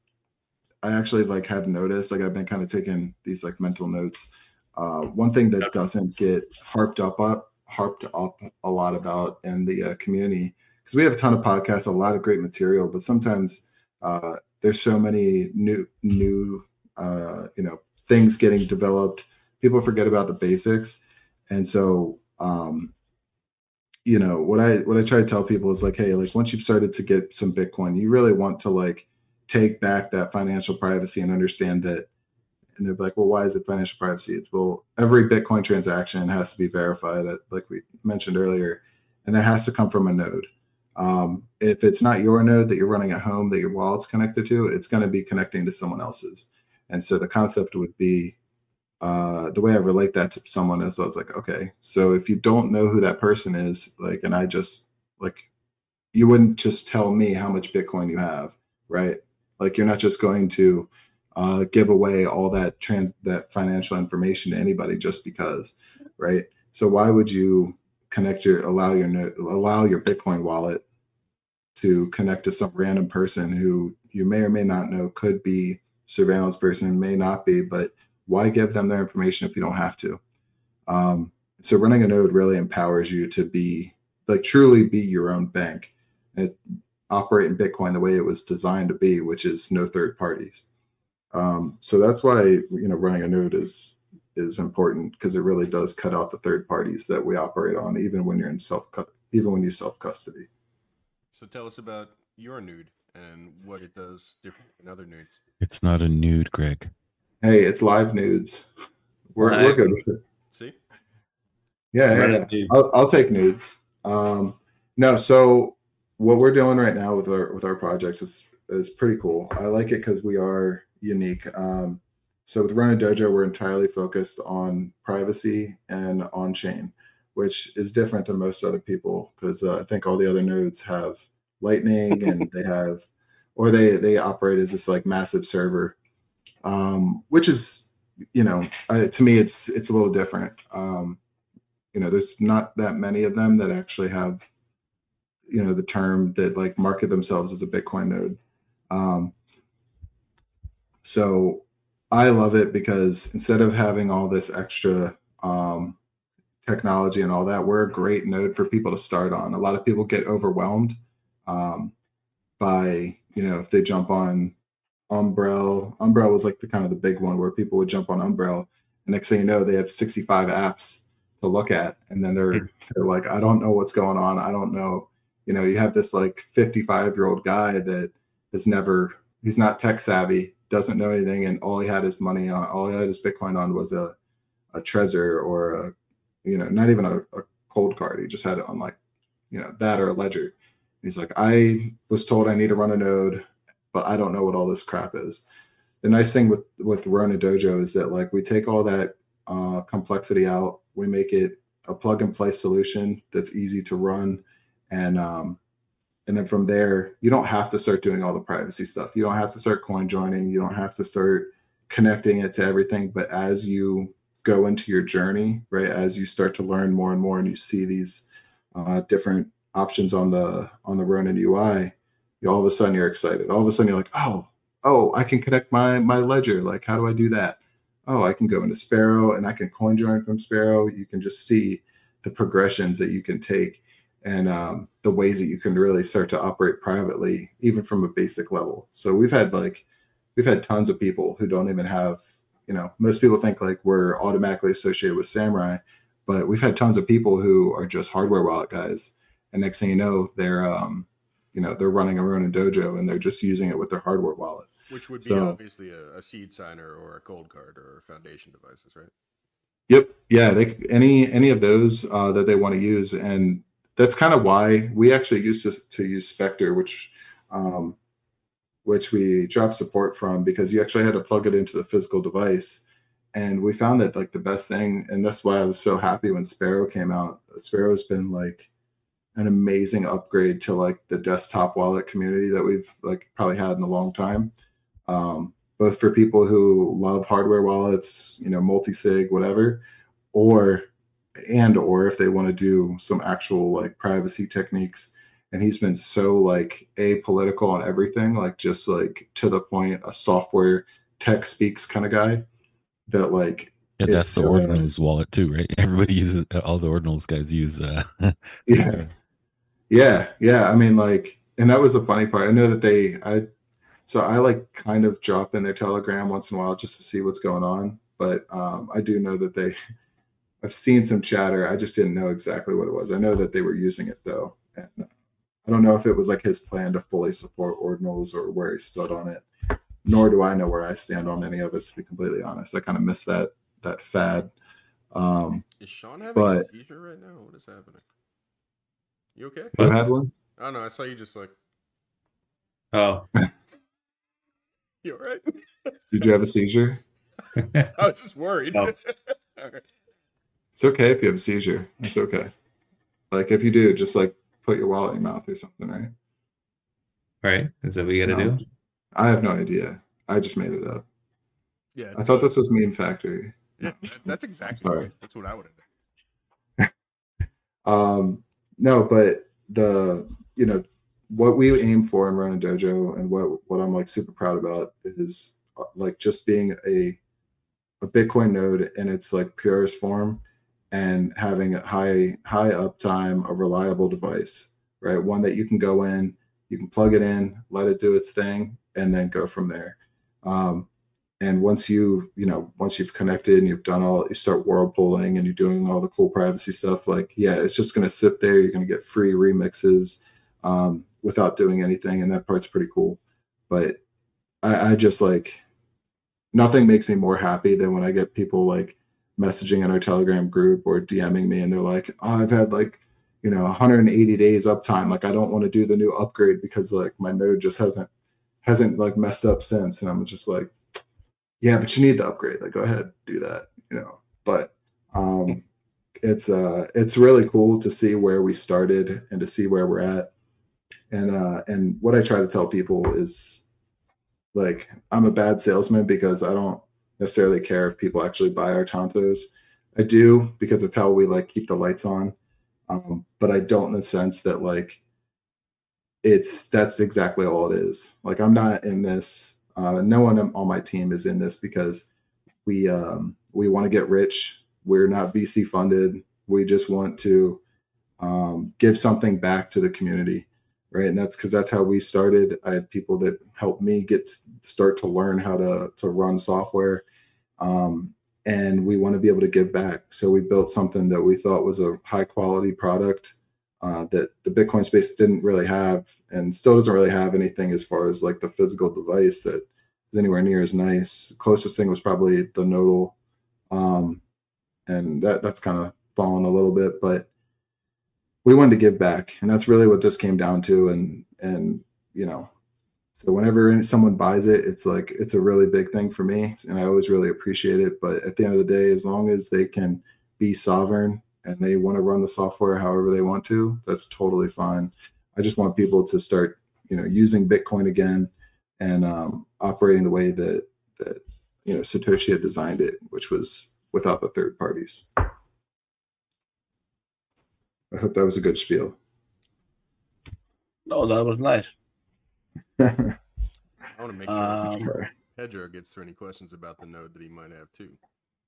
I actually like have noticed, like I've been kind of taking these like mental notes. Uh, one thing that doesn't get harped up up harped up a lot about in the uh, community, because we have a ton of podcasts, a lot of great material, but sometimes uh, there's so many new new uh, you know things getting developed. People forget about the basics, and so um, you know what I what I try to tell people is like, hey, like once you've started to get some Bitcoin, you really want to like take back that financial privacy and understand that. And they're like, well, why is it financial privacy? It's well, every Bitcoin transaction has to be verified, uh, like we mentioned earlier, and that has to come from a node. Um, if it's not your node that you're running at home that your wallet's connected to, it's going to be connecting to someone else's. And so the concept would be uh, the way I relate that to someone is I was like, okay, so if you don't know who that person is, like, and I just like, you wouldn't just tell me how much Bitcoin you have, right? Like, you're not just going to uh, give away all that trans that financial information to anybody just because, right? So why would you connect your allow your no- allow your Bitcoin wallet to connect to some random person who you may or may not know could be surveillance person, may not be, but why give them their information if you don't have to? Um, so running a node really empowers you to be like truly be your own bank and operate in Bitcoin the way it was designed to be, which is no third parties. Um, so that's why you know running a node is is important because it really does cut out the third parties that we operate on, even when you're in self even when you self custody. So tell us about your nude and what it does different than other nudes. It's not a nude, Greg. Hey, it's live nudes. We're Live. we're good with it. See? Yeah, yeah, Run yeah. it, dude. I'll, I'll take nudes. Um, no, so what we're doing right now with our with our projects is is pretty cool. I like it because we are unique. Um, so with Run a Dojo, we're entirely focused on privacy and on chain, which is different than most other people because uh, I think all the other nodes have Lightning and they have, or they they operate as this like massive server, um, which is you know uh, to me it's it's a little different. Um, you know there's not that many of them that actually have you know the term that like market themselves as a Bitcoin node. um, so I love it because instead of having all this extra um, technology and all that, we're a great node for people to start on. A lot of people get overwhelmed um, by you know if they jump on Umbrel. Umbrel was like the kind of the big one where people would jump on Umbrel, and next thing you know, they have sixty-five apps to look at, and then they're they're like, I don't know what's going on. I don't know. You know, you have this like fifty-five year old guy that has never, he's not tech savvy, doesn't know anything, and all he had his money on, all he had his Bitcoin on was a a Trezor or a, you know, not even a, a cold card. He just had it on like, you know, that or a ledger. He's like, I was told I need to run a node, but I don't know what all this crap is. The nice thing with with Run a Dojo is that like we take all that uh, complexity out, we make it a plug and play solution that's easy to run, and um, and then from there you don't have to start doing all the privacy stuff. You don't have to start coin joining. You don't have to start connecting it to everything. But as you go into your journey, right, as you start to learn more and more, and you see these uh, different options on the on the Ronin U I, you, all of a sudden you're excited. All of a sudden you're like, oh, oh, I can connect my my ledger. Like, how do I do that? Oh, I can go into Sparrow and I can coin join from Sparrow. You can just see the progressions that you can take. and um, the ways that you can really start to operate privately, even from a basic level. So we've had like we've had tons of people who don't even have, you know, most people think like we're automatically associated with Samurai, but we've had tons of people who are just hardware wallet guys, and next thing you know, they're um, you know, they're running a Ronin dojo and they're just using it with their hardware wallet. Which would be So- obviously a, a seed signer or a cold card or foundation devices, right? Yep. Yeah. They any any of those uh, that they want to use, and that's kind of why we actually used to, to use Spectre, which um, which we dropped support from, because you actually had to plug it into the physical device, and we found that like the best thing, and that's why I was so happy when Sparrow came out. Sparrow's been like an amazing upgrade to like the desktop wallet community that we've like probably had in a long time. Um, both for people who love hardware wallets, you know, multi-sig, whatever, or and or if they want to do some actual like privacy techniques. And he's been so like apolitical on everything, like just like to the point, a software tech speaks kind of guy that like Yeah, that's it's, the uh, Ordinals wallet too, right? Everybody uses all the Ordinals guys use. Uh, yeah, yeah, yeah. I mean, like, and that was the funny part. I know that they, I, so I like kind of drop in their Telegram once in a while just to see what's going on. But um, I do know that they, I've seen some chatter. I just didn't know exactly what it was. I know that they were using it though. And uh, I don't know if it was like his plan to fully support Ordinals or where he stood on it. Nor do I know where I stand on any of it, to be completely honest. I kind of missed that that fad. Um, Is Sean having But- a seizure right now? What is happening? You okay? who What? had one? I don't know. I saw you just like, Oh, you all right? Did you have a seizure? I was just worried. No. All right. It's okay if you have a seizure. It's okay. Like if you do, just like put your wallet in your mouth or something, right? right. Is that what you got to No. do? I have no idea. I just made it up. Yeah. I thought this was Meme Factory. Yeah, that- that's exactly Sorry. right. That's what I would have done. Um, no, but the you know what we aim for in Ronin Dojo, and what what I'm like super proud about is uh, like just being a a Bitcoin node in its like purest form, and having a high high uptime, a reliable device, right? One that you can go in, you can plug it in, let it do its thing, and then go from there. Um, and once you, you know, once you've connected and you've done all, you start whirlpooling and you're doing all the cool privacy stuff, like, yeah, it's just going to sit there. You're going to get free remixes um, without doing anything. And that part's pretty cool. But I, I just like, nothing makes me more happy than when I get people like messaging in our Telegram group or DMing me and they're like, oh, I've had like, you know, one hundred eighty days uptime. Like, I don't want to do the new upgrade because like my node just hasn't, hasn't like messed up since. And I'm just like, yeah, but you need the upgrade. Like, go ahead, do that, you know. But um, it's uh, it's really cool to see where we started and to see where we're at. And uh, and what I try to tell people is, like, I'm a bad salesman because I don't necessarily care if people actually buy our Tontos. I do because it's how we like keep the lights on. Um, but I don't in the sense that like it's that's exactly all it is. Like, I'm not in this. Uh, no one on my team is in this because we um, we want to get rich. We're not V C funded. We just want to um, give something back to the community, right? And that's because that's how we started. I had people that helped me get start to learn how to to run software, um, and we want to be able to give back. So we built something that we thought was a high quality product uh, that the Bitcoin space didn't really have, and still doesn't really have anything as far as like the physical device that is anywhere near as nice. The closest thing was probably the Nodal, um, and that that's kind of fallen a little bit, but we wanted to give back, and that's really what this came down to. And and you know, so whenever someone buys it, it's like it's a really big thing for me, and I always really appreciate it. But at the end of the day, as long as they can be sovereign and they want to run the software however they want to, that's totally fine. I just want people to start, you know, using Bitcoin again and um, operating the way that that you know Satoshi had designed it, which was without the third parties. I hope that was a good spiel. No, that was nice. I want to make Um, sure Pedro gets through any questions about the node that he might have too.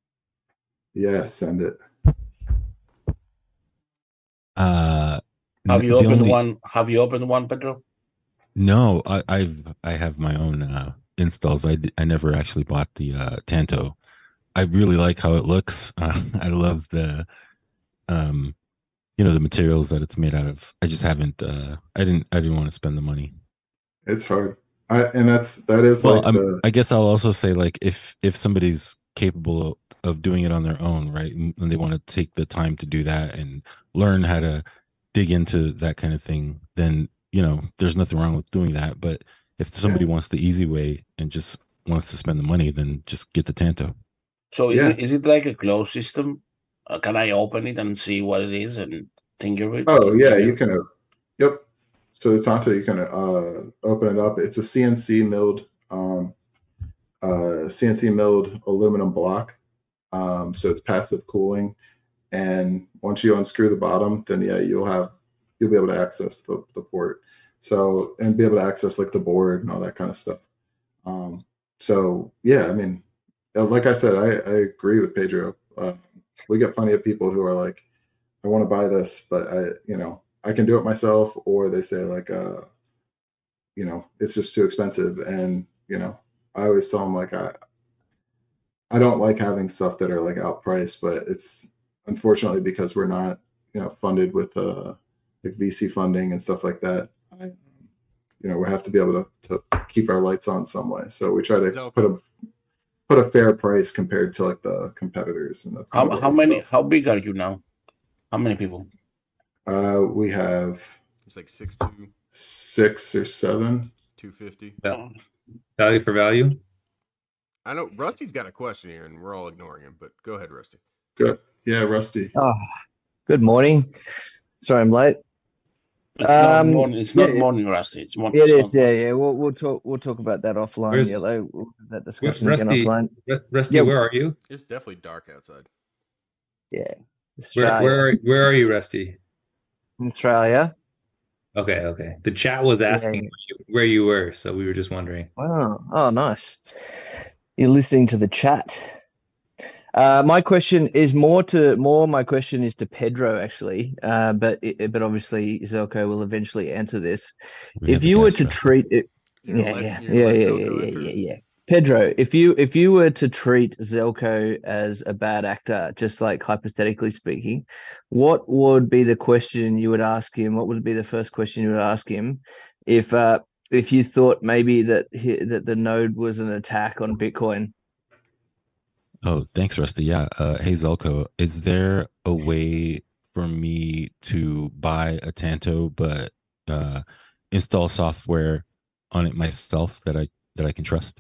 Yeah, send it. Uh, I Have you the opened only- one? Have you opened one, Pedro? No, I, I've I have my own uh, installs. I, d- I never actually bought the uh, Tanto. I really like how it looks. Uh, I love the um, you know, the materials that it's made out of. I just haven't. Uh, I didn't. I didn't want to spend the money. It's hard. I and that's that is Well, like I'm, the I guess I'll also say like if if somebody's capable of doing it on their own, right, and, and they want to take the time to do that and learn how to dig into that kind of thing, then you know there's nothing wrong with doing that. But if somebody wants the easy way and just wants to spend the money, then just get the Tanto. So is Yeah. it is it like a closed system? Uh, can I open it and see what it is and tinker it? oh yeah, tinker you it? can. Uh, yep. So the Tanto, you can uh, open it up. It's a C N C milled, um, uh, C N C milled aluminum block. Um, so it's passive cooling, and once you unscrew the bottom, then yeah, you'll have you'll be able to access the, the port. So and be able to access like the board and all that kind of stuff. Um, so yeah, I mean, uh, like I said, I, I agree with Pedro. Uh, we get plenty of people who are like, I want to buy this, but I, you know, I can do it myself, or they say like, uh, you know, it's just too expensive. And, you know, I always tell them like, I, I don't like having stuff that are like outpriced, but it's unfortunately because we're not, you know, funded with uh, like V C funding and stuff like that. I, you know, we have to be able to, to keep our lights on some way. So we try to Zelko. put a put a fair price compared to like the competitors. And that's How what how we many? do. How big are you now? How many people? Uh, we have It's like six two, six or seven. two fifty. Yeah. Value for value. I know Rusty's got a question here, and we're all ignoring him. But go ahead, Rusty. Good. Yeah, Rusty. Oh, good morning. Sorry, I'm late. It's not Um, morning. It's not yeah, morning, Rusty. It's morning. It it's is. not Yeah, morning. yeah. We'll we'll talk we'll talk about that offline. Where's- Yellow. We'll have that Ru- discussion again Rusty, offline. Ru- Rusty, Yeah. where are you? It's definitely dark outside. Yeah, Where Australia. where are, where are you, Rusty? Australia. Okay, okay. The chat was asking Yeah. where you- where you were, so we were just wondering. Oh, oh, nice. You're listening to the chat. Uh, my question is more to more. My question is to Pedro actually. Uh, but it, but obviously Zelko will eventually answer this. We If have a you were guest, to Rusty. treat it, You're gonna yeah, let- yeah, you're gonna yeah, let yeah, Zelko yeah, enter? yeah, yeah. Pedro, if you if you were to treat Zelko as a bad actor, just like hypothetically speaking, what would be the question you would ask him? What would be the first question you would ask him if uh if you thought maybe that he, that the node was an attack on Bitcoin? Oh, thanks, Rusty. Yeah. Uh, hey, Zelko, is there a way for me to buy a Tanto but uh, install software on it myself that I that I can trust?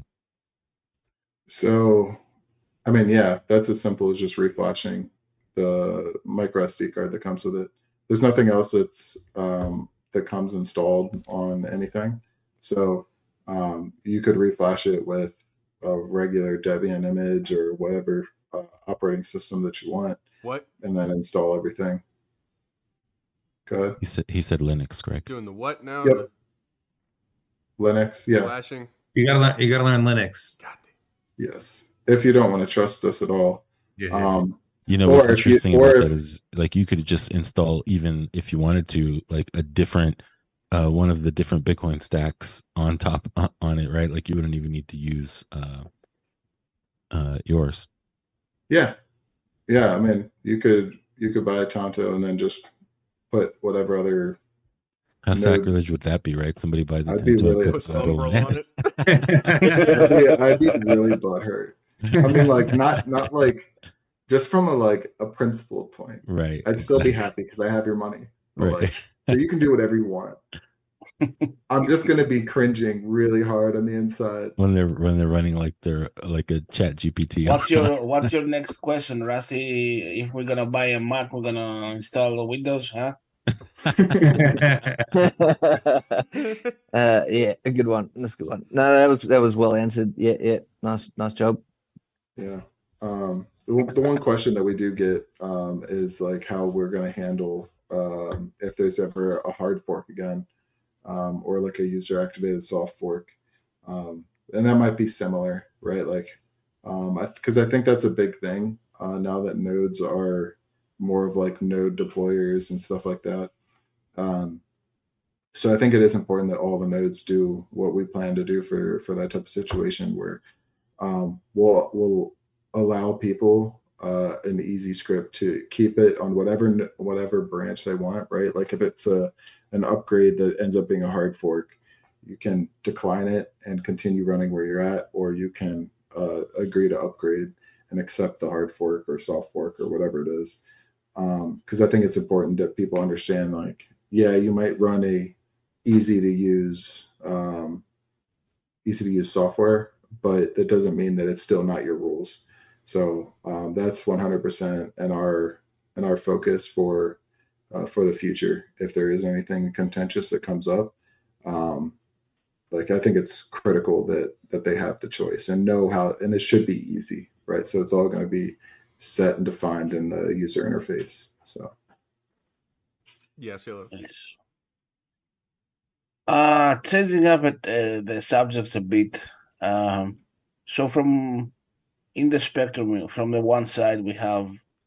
So, I mean, yeah, that's as simple as just reflashing the micro S D card that comes with it. There's nothing else that's um, that comes installed on anything. So um, you could reflash it with a regular Debian image or whatever uh, operating system that you want, What? and then install everything. Go ahead. He said he said Linux, correct? Doing the what now? Yep. Linux, The yeah, flashing? You gotta learn. You gotta learn Linux. God damn. yes. If you don't want to trust us at all, Yeah. um, You know Or what's if you- interesting or about if- that is like you could just install, even if you wanted to, like a different uh one of the different Bitcoin stacks on top uh, on it, right? Like you wouldn't even need to use uh uh yours. yeah, yeah. I mean, you could you could buy a Tonto and then just put whatever other. How No. sacrilege would that be, right? Somebody buys a I'd be Tanto and really puts Puts Auto Umbrel on it. it. yeah, I'd be really butthurt. I mean, like not not like just from a like a principled point. Right. I'd still be exactly. happy because I have your money. But Right. like, so you can do whatever you want. I'm just gonna be cringing really hard on the inside. when they're when they're running like they're like a Chat G P T. What's your What's your next question, Rusty? If we're gonna buy a Mac, we're gonna install Windows, huh? uh, yeah, a good one. That's a good one. No, that was that was well answered. Yeah, yeah. Nice, nice job. Yeah. Um, the, one- the one question that we do get um, is like how we're going to handle um, if there's ever a hard fork again, um, or like a user activated soft fork. Um, and that might be similar, right? Like, um, I, cause I think that's a big thing uh, now that nodes are more of like node deployers and stuff like that. Um, so I think it is important that all the nodes do what we plan to do for for that type of situation where um, we'll we'll allow people uh, an easy script to keep it on whatever whatever branch they want, right? Like if it's a an upgrade that ends up being a hard fork, you can decline it and continue running where you're at, or you can uh, agree to upgrade and accept the hard fork or soft fork or whatever it is. Because um, I think it's important that people understand, like, yeah, you might run a easy to use um, easy to use software, but that doesn't mean that it's still not your rules. So um, that's one hundred percent in our in our focus for uh, for the future. If there is anything contentious that comes up, um, like I think it's critical that that they have the choice and know how, and it should be easy, right? So it's all going to be set and defined in the user interface. So yeah, Sailor. Yes. Uh, changing up at, uh, the subject a bit. Um, so from in the spectrum, from the one side, we have,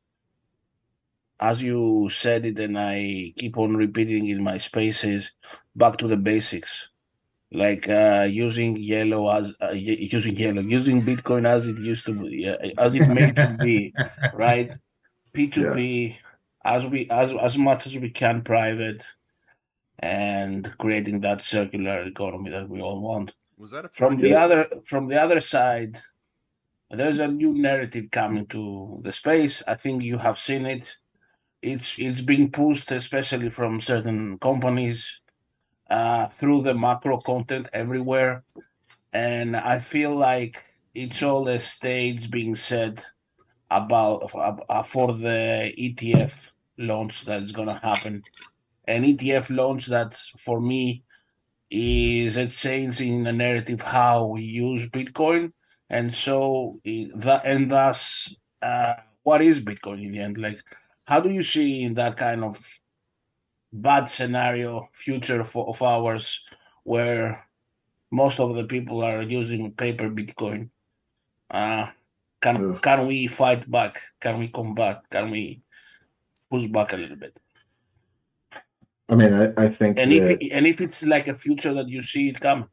as you said it, and I keep on repeating in my spaces, back to the basics, like uh, using yellow as uh, using yellow, using Bitcoin as it used to be, uh, as it made to be, right? P two P, yes. as we as as much as we can, private, and creating that circular economy that we all want. Was that a from the other from the other side? There's a new narrative coming to the space. I think you have seen it. It's it's being pushed, especially from certain companies, uh, through the macro content everywhere, and I feel like it's all a stage being said about uh, for the E T F launch that's gonna happen. An E T F launch that, for me, is a change in a narrative how we use Bitcoin, and so that and thus, uh, what is Bitcoin in the end? Like, how do you see in that kind of bad scenario future for, of ours, where most of the people are using paper Bitcoin? Uh, can Ugh. can we fight back? Can we combat? Can we push back a little bit? I mean, I, I think And that, if and if it's like a future that you see it coming.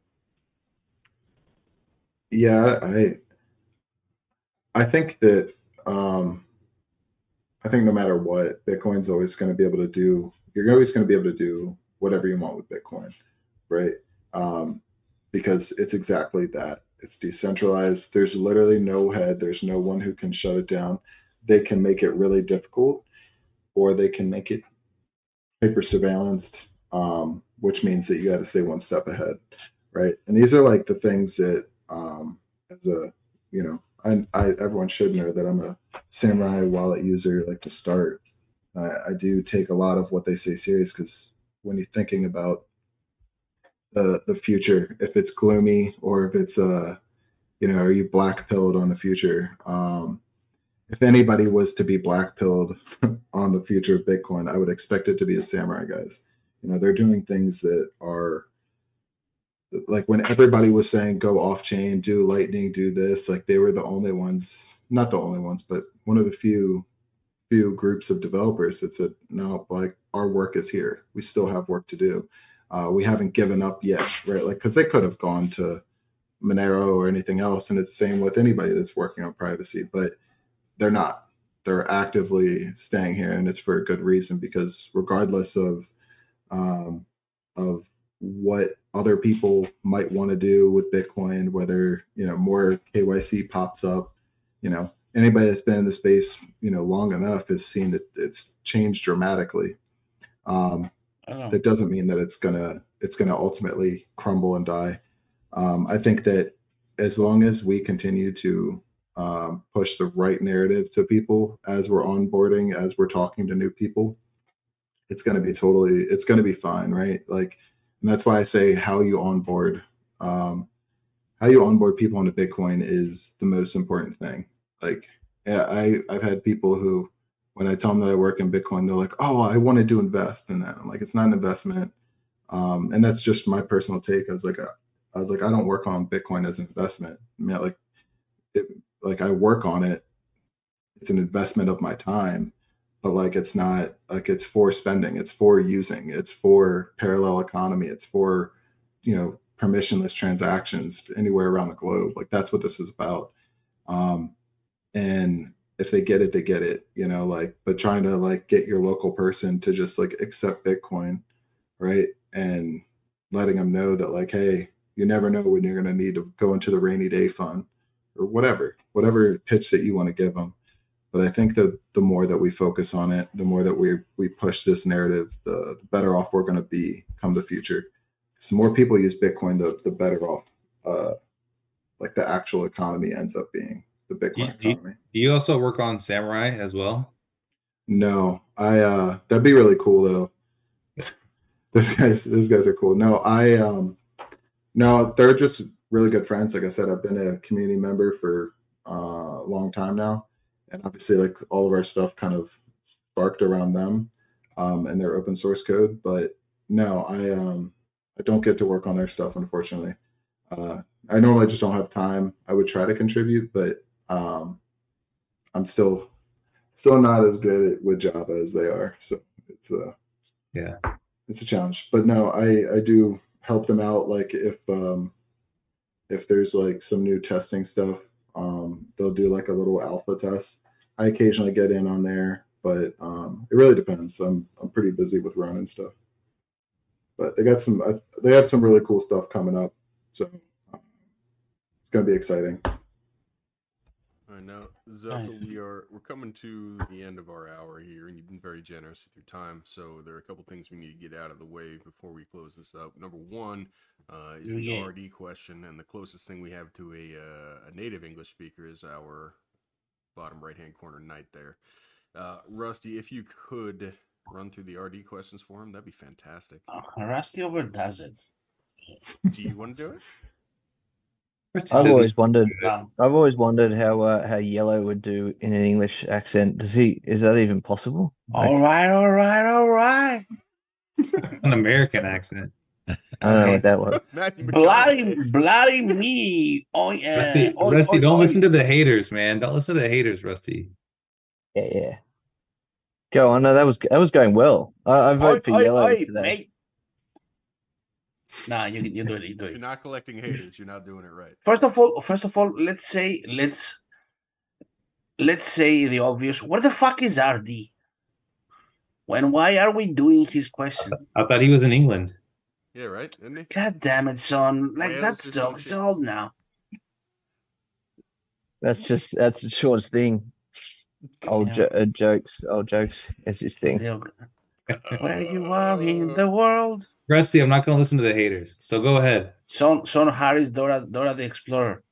Yeah, I I think that um, I think no matter what, Bitcoin's always going to be able to do. You're always going to be able to do whatever you want with Bitcoin, right? Um, because it's exactly that. It's decentralized. There's literally no head. There's no one who can shut it down. They can make it really difficult, or they can make it hyper surveillanced, um, which means that you got to stay one step ahead, right? And these are like the things that, um, as a you know, I, I everyone should know that I'm a Samurai wallet user. Like to start, I, I do take a lot of what they say serious, because when you're thinking about the the future, if it's gloomy or if it's uh, you know, are you black pilled on the future? Um, if anybody was to be black pilled on the future of Bitcoin, I would expect it to be the Samurai guys. You know, they're doing things that are like, when everybody was saying go off chain, do Lightning, do this, like they were the only ones, not the only ones, but one of the few few groups of developers that said, no, like our work is here. We still have work to do. Uh, we haven't given up yet, right? Like, because they could have gone to Monero or anything else, and it's the same with anybody that's working on privacy, but they're not. They're actively staying here, and it's for a good reason, because regardless of um, of what other people might want to do with Bitcoin, whether, you know, more K Y C pops up, you know, anybody that's been in the space, you know, long enough has seen that it's changed dramatically. Um, that doesn't mean that it's gonna it's gonna ultimately crumble and die. Um, I think that as long as we continue to um, push the right narrative to people as we're onboarding, as we're talking to new people, it's going to be totally, it's going to be fine, right? Like, and that's why I say how you onboard, um, how you onboard people into Bitcoin is the most important thing. Like, yeah, I, I've had people who, when I tell them that I work in Bitcoin, they're like, oh, I wanted to invest in that. I'm like, it's not an investment. Um, and that's just my personal take. I was like, I was like, I don't work on Bitcoin as an investment. I mean, like, it, like I work on it. It's an investment of my time, but like it's not like it's for spending, it's for using, it's for parallel economy, it's for, you know, permissionless transactions anywhere around the globe. Like that's what this is about. Um, and if they get it, they get it, you know, like, but trying to like get your local person to just like accept Bitcoin, right? And letting them know that like, hey, you never know when you're going to need to go into the rainy day fund or whatever, whatever pitch that you want to give them. But I think that the more that we focus on it, the more that we we push this narrative, the, the better off we're going to be come the future. So more people use Bitcoin, the the better off, uh, like the actual economy ends up being, the Bitcoin You, you, economy. you also work on Samurai as well? No, I uh, that'd be really cool though. Those guys, those guys are cool. No, I um, no, they're just really good friends. Like I said, I've been a community member for uh, a long time now. And obviously, like all of our stuff kind of sparked around them um, and their open source code. But no, I um, I don't get to work on their stuff, unfortunately. Uh, I normally just don't have time. I would try to contribute, but um, I'm still still not as good with Java as they are. So it's a yeah, it's a challenge. But no, I I do help them out. Like if um, if there's like some new testing stuff. Um, they'll do like a little alpha test. I occasionally get in on there, but um, it really depends. I'm I'm pretty busy with running stuff, but they got some. Uh, they have some really cool stuff coming up, so um, it's gonna be exciting. All right, now Zelko, we are we're coming to the end of our hour here, and you've been very generous with your time. So there are a couple things we need to get out of the way before we close this up. Number one. Uh, is the Yeah. R D question, and the closest thing we have to a, uh, a native English speaker is our bottom right-hand corner knight there. Uh, Rusty, if you could run through the R D questions for him, that'd be fantastic. Uh, Rusty overdoes it. Do you want to do it? I've always wondered. No. I've always wondered how uh, how Yellow would do in an English accent. Does he? Is that even possible? Like, All right, all right, all right. An American accent. I don't know what that was. Matthew Bloody, McConaughey. bloody me. Oh yeah. Rusty, Oi, Rusty oi, don't oi. listen to the haters, man. Don't listen to the haters, Rusty. Yeah, yeah. Go on. No, that was that was going well. I, I vote Oi, for oi, Yellow oi, today. mate. Nah, you you do it. You do If you're it. not collecting haters, you're not doing it right. First of all, first of all, let's say let's let's say the obvious. What the fuck is R D? When why are we doing his question? I thought he was in England. Yeah, right, isn't he? God damn it, son! Like Wales that's or some joke. It's shit? old now. That's just that's the shortest thing. Old Yeah. jo- uh, jokes, old jokes. It's his thing. Joke. Where you are in the world. Rusty, I'm not going to listen to the haters. So go ahead. Son, son Harris, Dora, Dora the Explorer.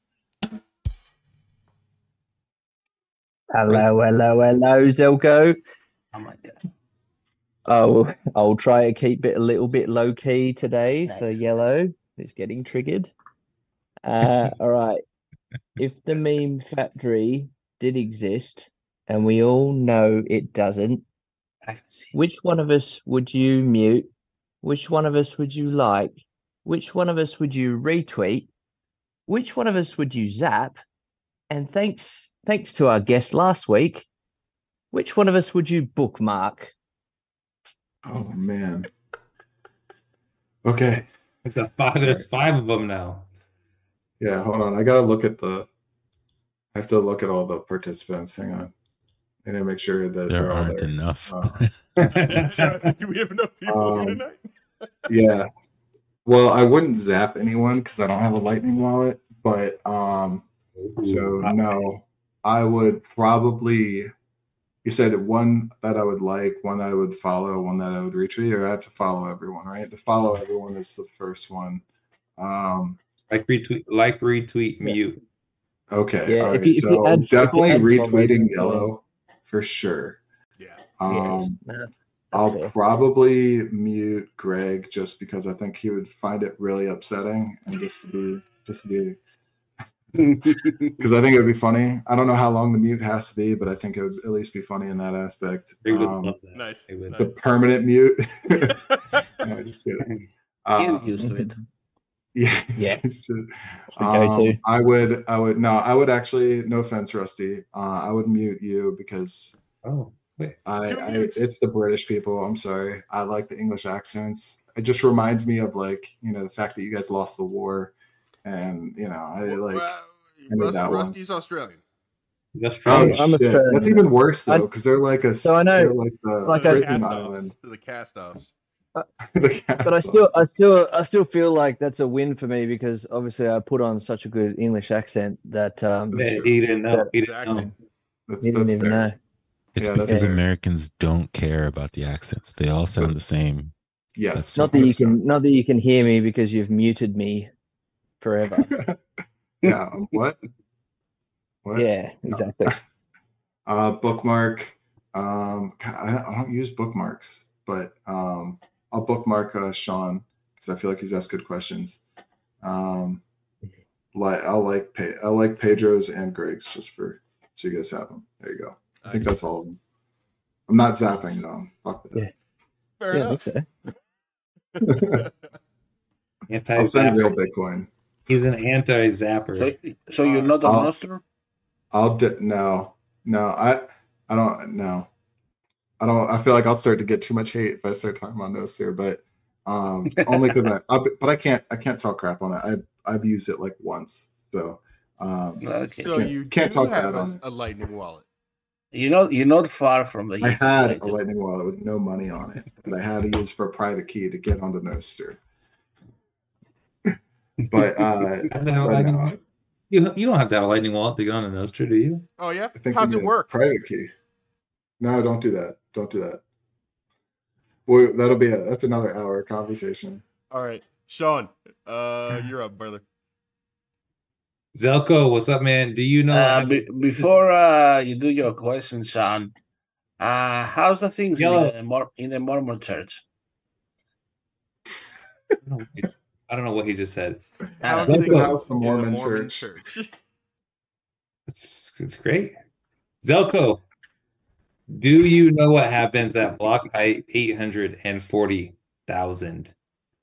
Hello, hello, hello, Zelko. Oh my god. Oh, I'll try to keep it a little bit low key today Nice. for Yellow. It's getting triggered. Uh, all right. If the meme factory did exist, and we all know it doesn't, I can see. which one of us would you mute? Which one of us would you like? Which one of us would you retweet? Which one of us would you zap? And thanks, thanks to our guest last week, which one of us would you bookmark? Oh man. Okay. It's a five, there's five of them now. Yeah. Hold on. I gotta look at the. I have to look at all the participants. Hang on. I need to make sure that There they're all aren't there. enough. Uh, So I said, do we have enough people here Um, tonight? yeah. Well, I wouldn't zap anyone because I don't have a Lightning wallet. But um, so no, I would probably. You said one that I would like, one that I would follow, one that I would retweet, or I have to follow everyone, right? To follow everyone is the first one. Um, Like retweet, like retweet, mute. okay, Yeah, all if right. you- if you So add- if you definitely add followers retweeting as well. Yellow for sure. Yeah. Yes, Um, no, that's I'll fair. probably mute Greg just because I think he would find it really upsetting and just to be just to be because I think it would be funny. I don't know how long the mute has to be, but I think it would at least be funny in that aspect. They would Um, love that. Nice. They would. it's a permanent mute. nice. No, just kidding. Get Um, used to it. yeah, Yeah. it's, uh, the go-to. um, I would, I would, no, I would actually, no offense, Rusty. Uh, I would mute you because Oh, Wait, I, Two I minutes. it's the British people. I'm sorry. I like the English accents. It just reminds me of like, you know, the fact that you guys lost the war, and you know, I like Well, I need Rust, that one. Rusty's Australian. is that Oh Australian? I'm shit! Australian. That's even worse I- though, because they're like a So I know- they're like the like They're I- the prison cast-offs. island. They're the cast-offs. The But I cast still, offs. I still, I still feel like that's a win for me because obviously I put on such a good English accent that um, That's Yeah, true. he didn't know. He didn't Exactly. know. That's, you didn't that's even fair. know. It's Yeah, that's because fair. Americans don't care about the accents. They all sound the same. Yes, That's Not that you one hundred percent. can, not that you can hear me because you've muted me forever. Yeah. um, What? What? Yeah, exactly. Uh, bookmark. Um, God, I don't, I don't use bookmarks, but um, I'll bookmark uh, Sean because I feel like he's asked good questions. Um, like I'll like Pe- I like Pedro's and Greg's just for so you guys have them. There you go. I think that's all of them. I'm not zapping though. Fuck that. Yeah. Fair Yeah, I enough. think so. I'll send real Anti-zapper. Bitcoin. He's an anti-zapper. So, so you're not a I'll- monster? I'll di- no, no, I, I don't, no, I don't. I feel like I'll start to get too much hate if I start talking about Nostr, but um, only because I, I, but I can't, I can't talk crap on it. I, I've used it like once, so um, Okay. So Can't- you can't do talk have bad on a, it. a Lightning wallet. You're not you're not far from the. I had a United. Lightning wallet with no money on it that I had to use for a private key to get onto Nostr. But uh, I don't have a but lightning no, wallet. You, you don't have to have a lightning wallet to get on a Nostr, do you? Oh yeah. I think How's you it need a work? Private key. No, don't do that. Don't do that. Well, that'll be a that's another hour conversation. All right, Sean, uh, you're up, brother. Zelko, what's up, man? Do you know? Uh, be, before uh, you do your question, Sean, uh, how's the things in Yellow. the, Mor- in the Mormon church? I don't know what he- I don't know what he just said. How's Let's it go. going How's the in Mormon church? It's it's great. Zelko, do you know what happens at block height eight hundred forty thousand?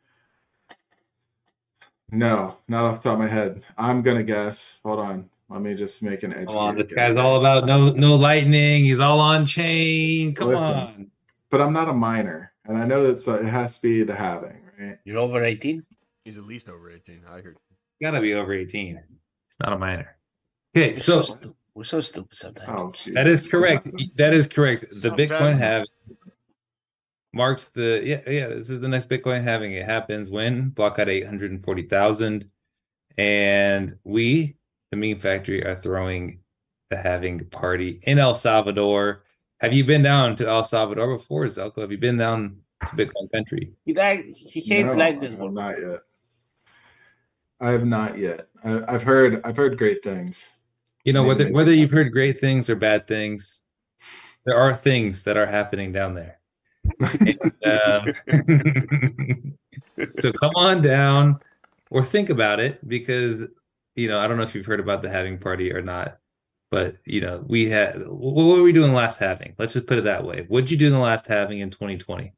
No, not off the top of my head. I'm gonna guess. Hold on. Let me just make an educated Come on, this guess guy's here. all about no no lightning. He's all on chain. Come Listen. on. But I'm not a minor, and I know that uh, it has to be the halving, right? You're over eighteen? He's at least over eighteen. I heard. Gotta be over eighteen. It's not a minor. Okay, We're so so, stu- we're so stupid sometimes. Oh, Jesus. that is correct. That is correct. The Some Bitcoin bad- halving marks the yeah yeah. This is the next Bitcoin halving. It happens when block at eight hundred forty thousand, and we, the Meme Factory, are throwing the halving party in El Salvador. Have you been down to El Salvador before, Zelko? Have you been down to Bitcoin country? He like he hates No, like I this have one. not yet. I have not yet. I, I've heard. I've heard great things. You know, Maybe whether make whether it you've heard great things or bad things, there are things that are happening down there. And, um, so come on down or think about it because, you know, I don't know if you've heard about the halving party or not, but, you know, we had, what were we doing last halving? Let's just put it that way. What'd you do in the last halving in twenty twenty?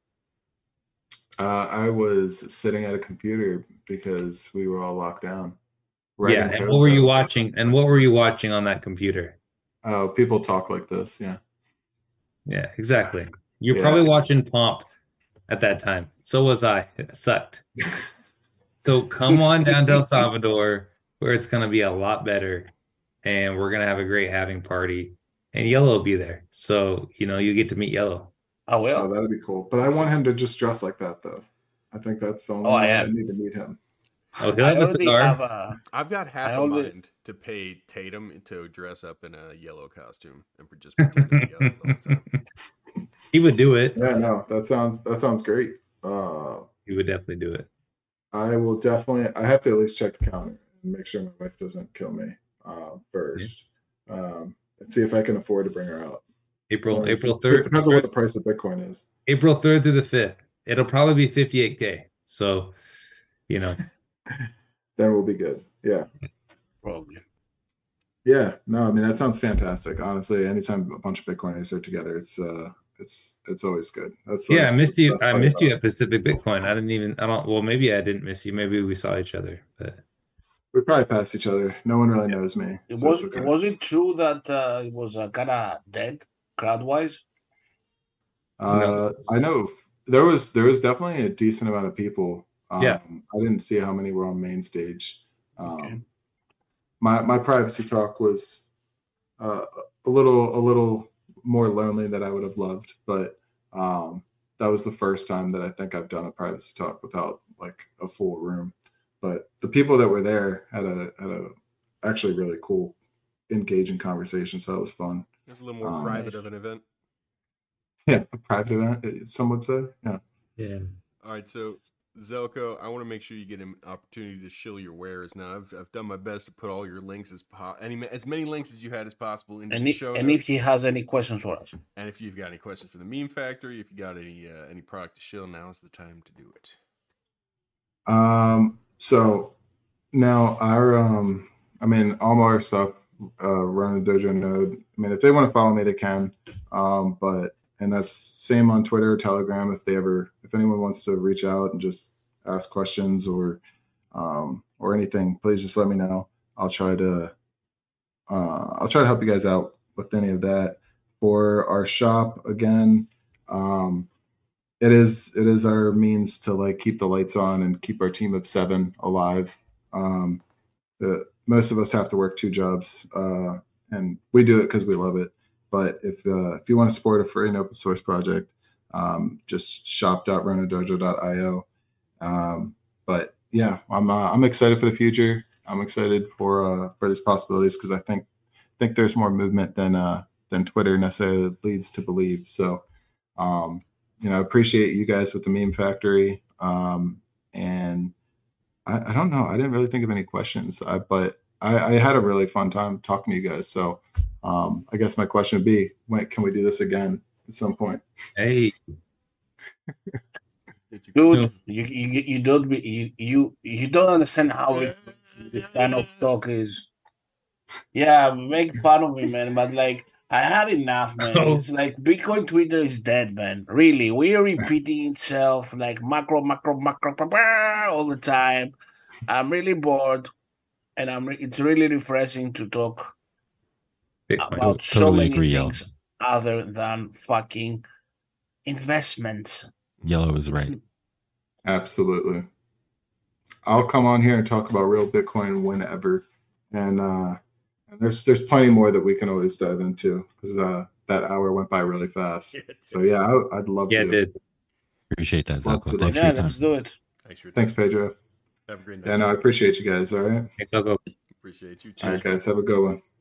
Uh, I was sitting at a computer because we were all locked down. Yeah. Writing And code, what were you though. watching? And what were you watching on that computer? Oh, people talk like this. Yeah. Yeah, exactly. You're Yeah. probably watching Pomp at that time. So was I. It sucked. So come on down to El Salvador, where it's going to be a lot better, and we're going to have a great having party, and Yellow will be there. So, you know, you get to meet Yellow. I Oh, will. that'd be cool. But I want him to just dress like that, though. I think that's the only Oh, I way I am. need to meet him. Oh, he'll I have a already cigar. have a. I've got half I a already- mind to pay Tatum to dress up in a yellow costume and pre- just pretend to be yellow the whole time. He would do it. Yeah, no, that sounds that sounds great. Uh, He would definitely do it. I will definitely. I have to at least check the calendar and make sure my wife doesn't kill me uh, first. Um, and see if I can afford to bring her out. April, So it's- April It third, depends on what the price of Bitcoin is. April third through the fifth. It'll probably be fifty-eight K. So, you know, Then we'll be good. Yeah. Probably. Yeah, no, I mean that sounds fantastic. Honestly, anytime a bunch of Bitcoiners are together, it's uh, it's it's always good. That's yeah, like I missed the you. best I part missed you about at Pacific Bitcoin. I didn't even, I don't, well, maybe I didn't miss you. Maybe we saw each other, but it. We probably pass each other. No one really knows me. It so was it's okay. was it true that uh, it was uh, kind of dead crowd wise? Uh, No. I know there was there was definitely a decent amount of people. Um, Yeah. I didn't see how many were on main stage. Um, Okay. My my privacy talk was uh, a little a little more lonely than I would have loved, but um, that was the first time that I think I've done a privacy talk without like a full room. But the people that were there had a had a actually really cool, engaging conversation, so that was fun. It was a little more Um, private Nice. of an event. Yeah, a private event, uh, some would say. Yeah. Yeah. All right, so Zelko, I want to make sure you get an opportunity to shill your wares. Now, I've, I've done my best to put all your links as po- any as many links as you had as possible into And, the i- show and if notes. he has any questions for us. And if you've got any questions for the Meme Factory, if you got any uh, any product to shill, now is the time to do it. Um. So now our um. I mean, all our stuff. Uh, run the dojo node. I mean, if they want to follow me, they can. Um. But and that's same on Twitter or Telegram. If they ever, if anyone wants to reach out and just ask questions or um or anything, please just let me know. I'll try to uh I'll try to help you guys out with any of that. For our shop again, um it is it is our means to like keep the lights on and keep our team of seven alive. Um, the, most of us have to work two jobs, uh, and we do it because we love it. But if uh, if you want to support a free and open source project, um, just shop dot rona dojo dot io. Um, but yeah, I'm uh, I'm excited for the future. I'm excited for uh, for these possibilities because I think think there's more movement than uh, than Twitter necessarily leads to believe. So. Um, you know, I appreciate you guys with the Meme Factory. Um, and I, I don't know, I didn't really think of any questions, I, but I, I had a really fun time talking to you guys. So um, I guess my question would be, when can we do this again at some point? Hey. Did you- Dude, you, you you don't be you you, you don't understand how it, this kind of talk is. Yeah, make fun of me, man. But like, I had enough, man. Oh. It's like Bitcoin Twitter is dead, man. Really, we are repeating itself like macro, macro, macro, blah, blah, all the time. I'm really bored, and I'm. Re- it's really refreshing to talk Bitcoin. about so Totally many agree, Yellow. things other than fucking investments. Yellow is It's- right. Absolutely. I'll come on here and talk about real Bitcoin whenever. And, uh, and there's there's plenty more that we can always dive into because uh, that hour went by really fast. So yeah, I, I'd love Yeah, to. dude. Appreciate that, Love to, Zelko. love Thanks to. for Yeah, your let's time. do it. Thanks for your Thanks, Pedro. Have a great night. Yeah, no, I appreciate you guys. All right. Thanks, I'll go. Appreciate you All too. right, guys. Have a good one.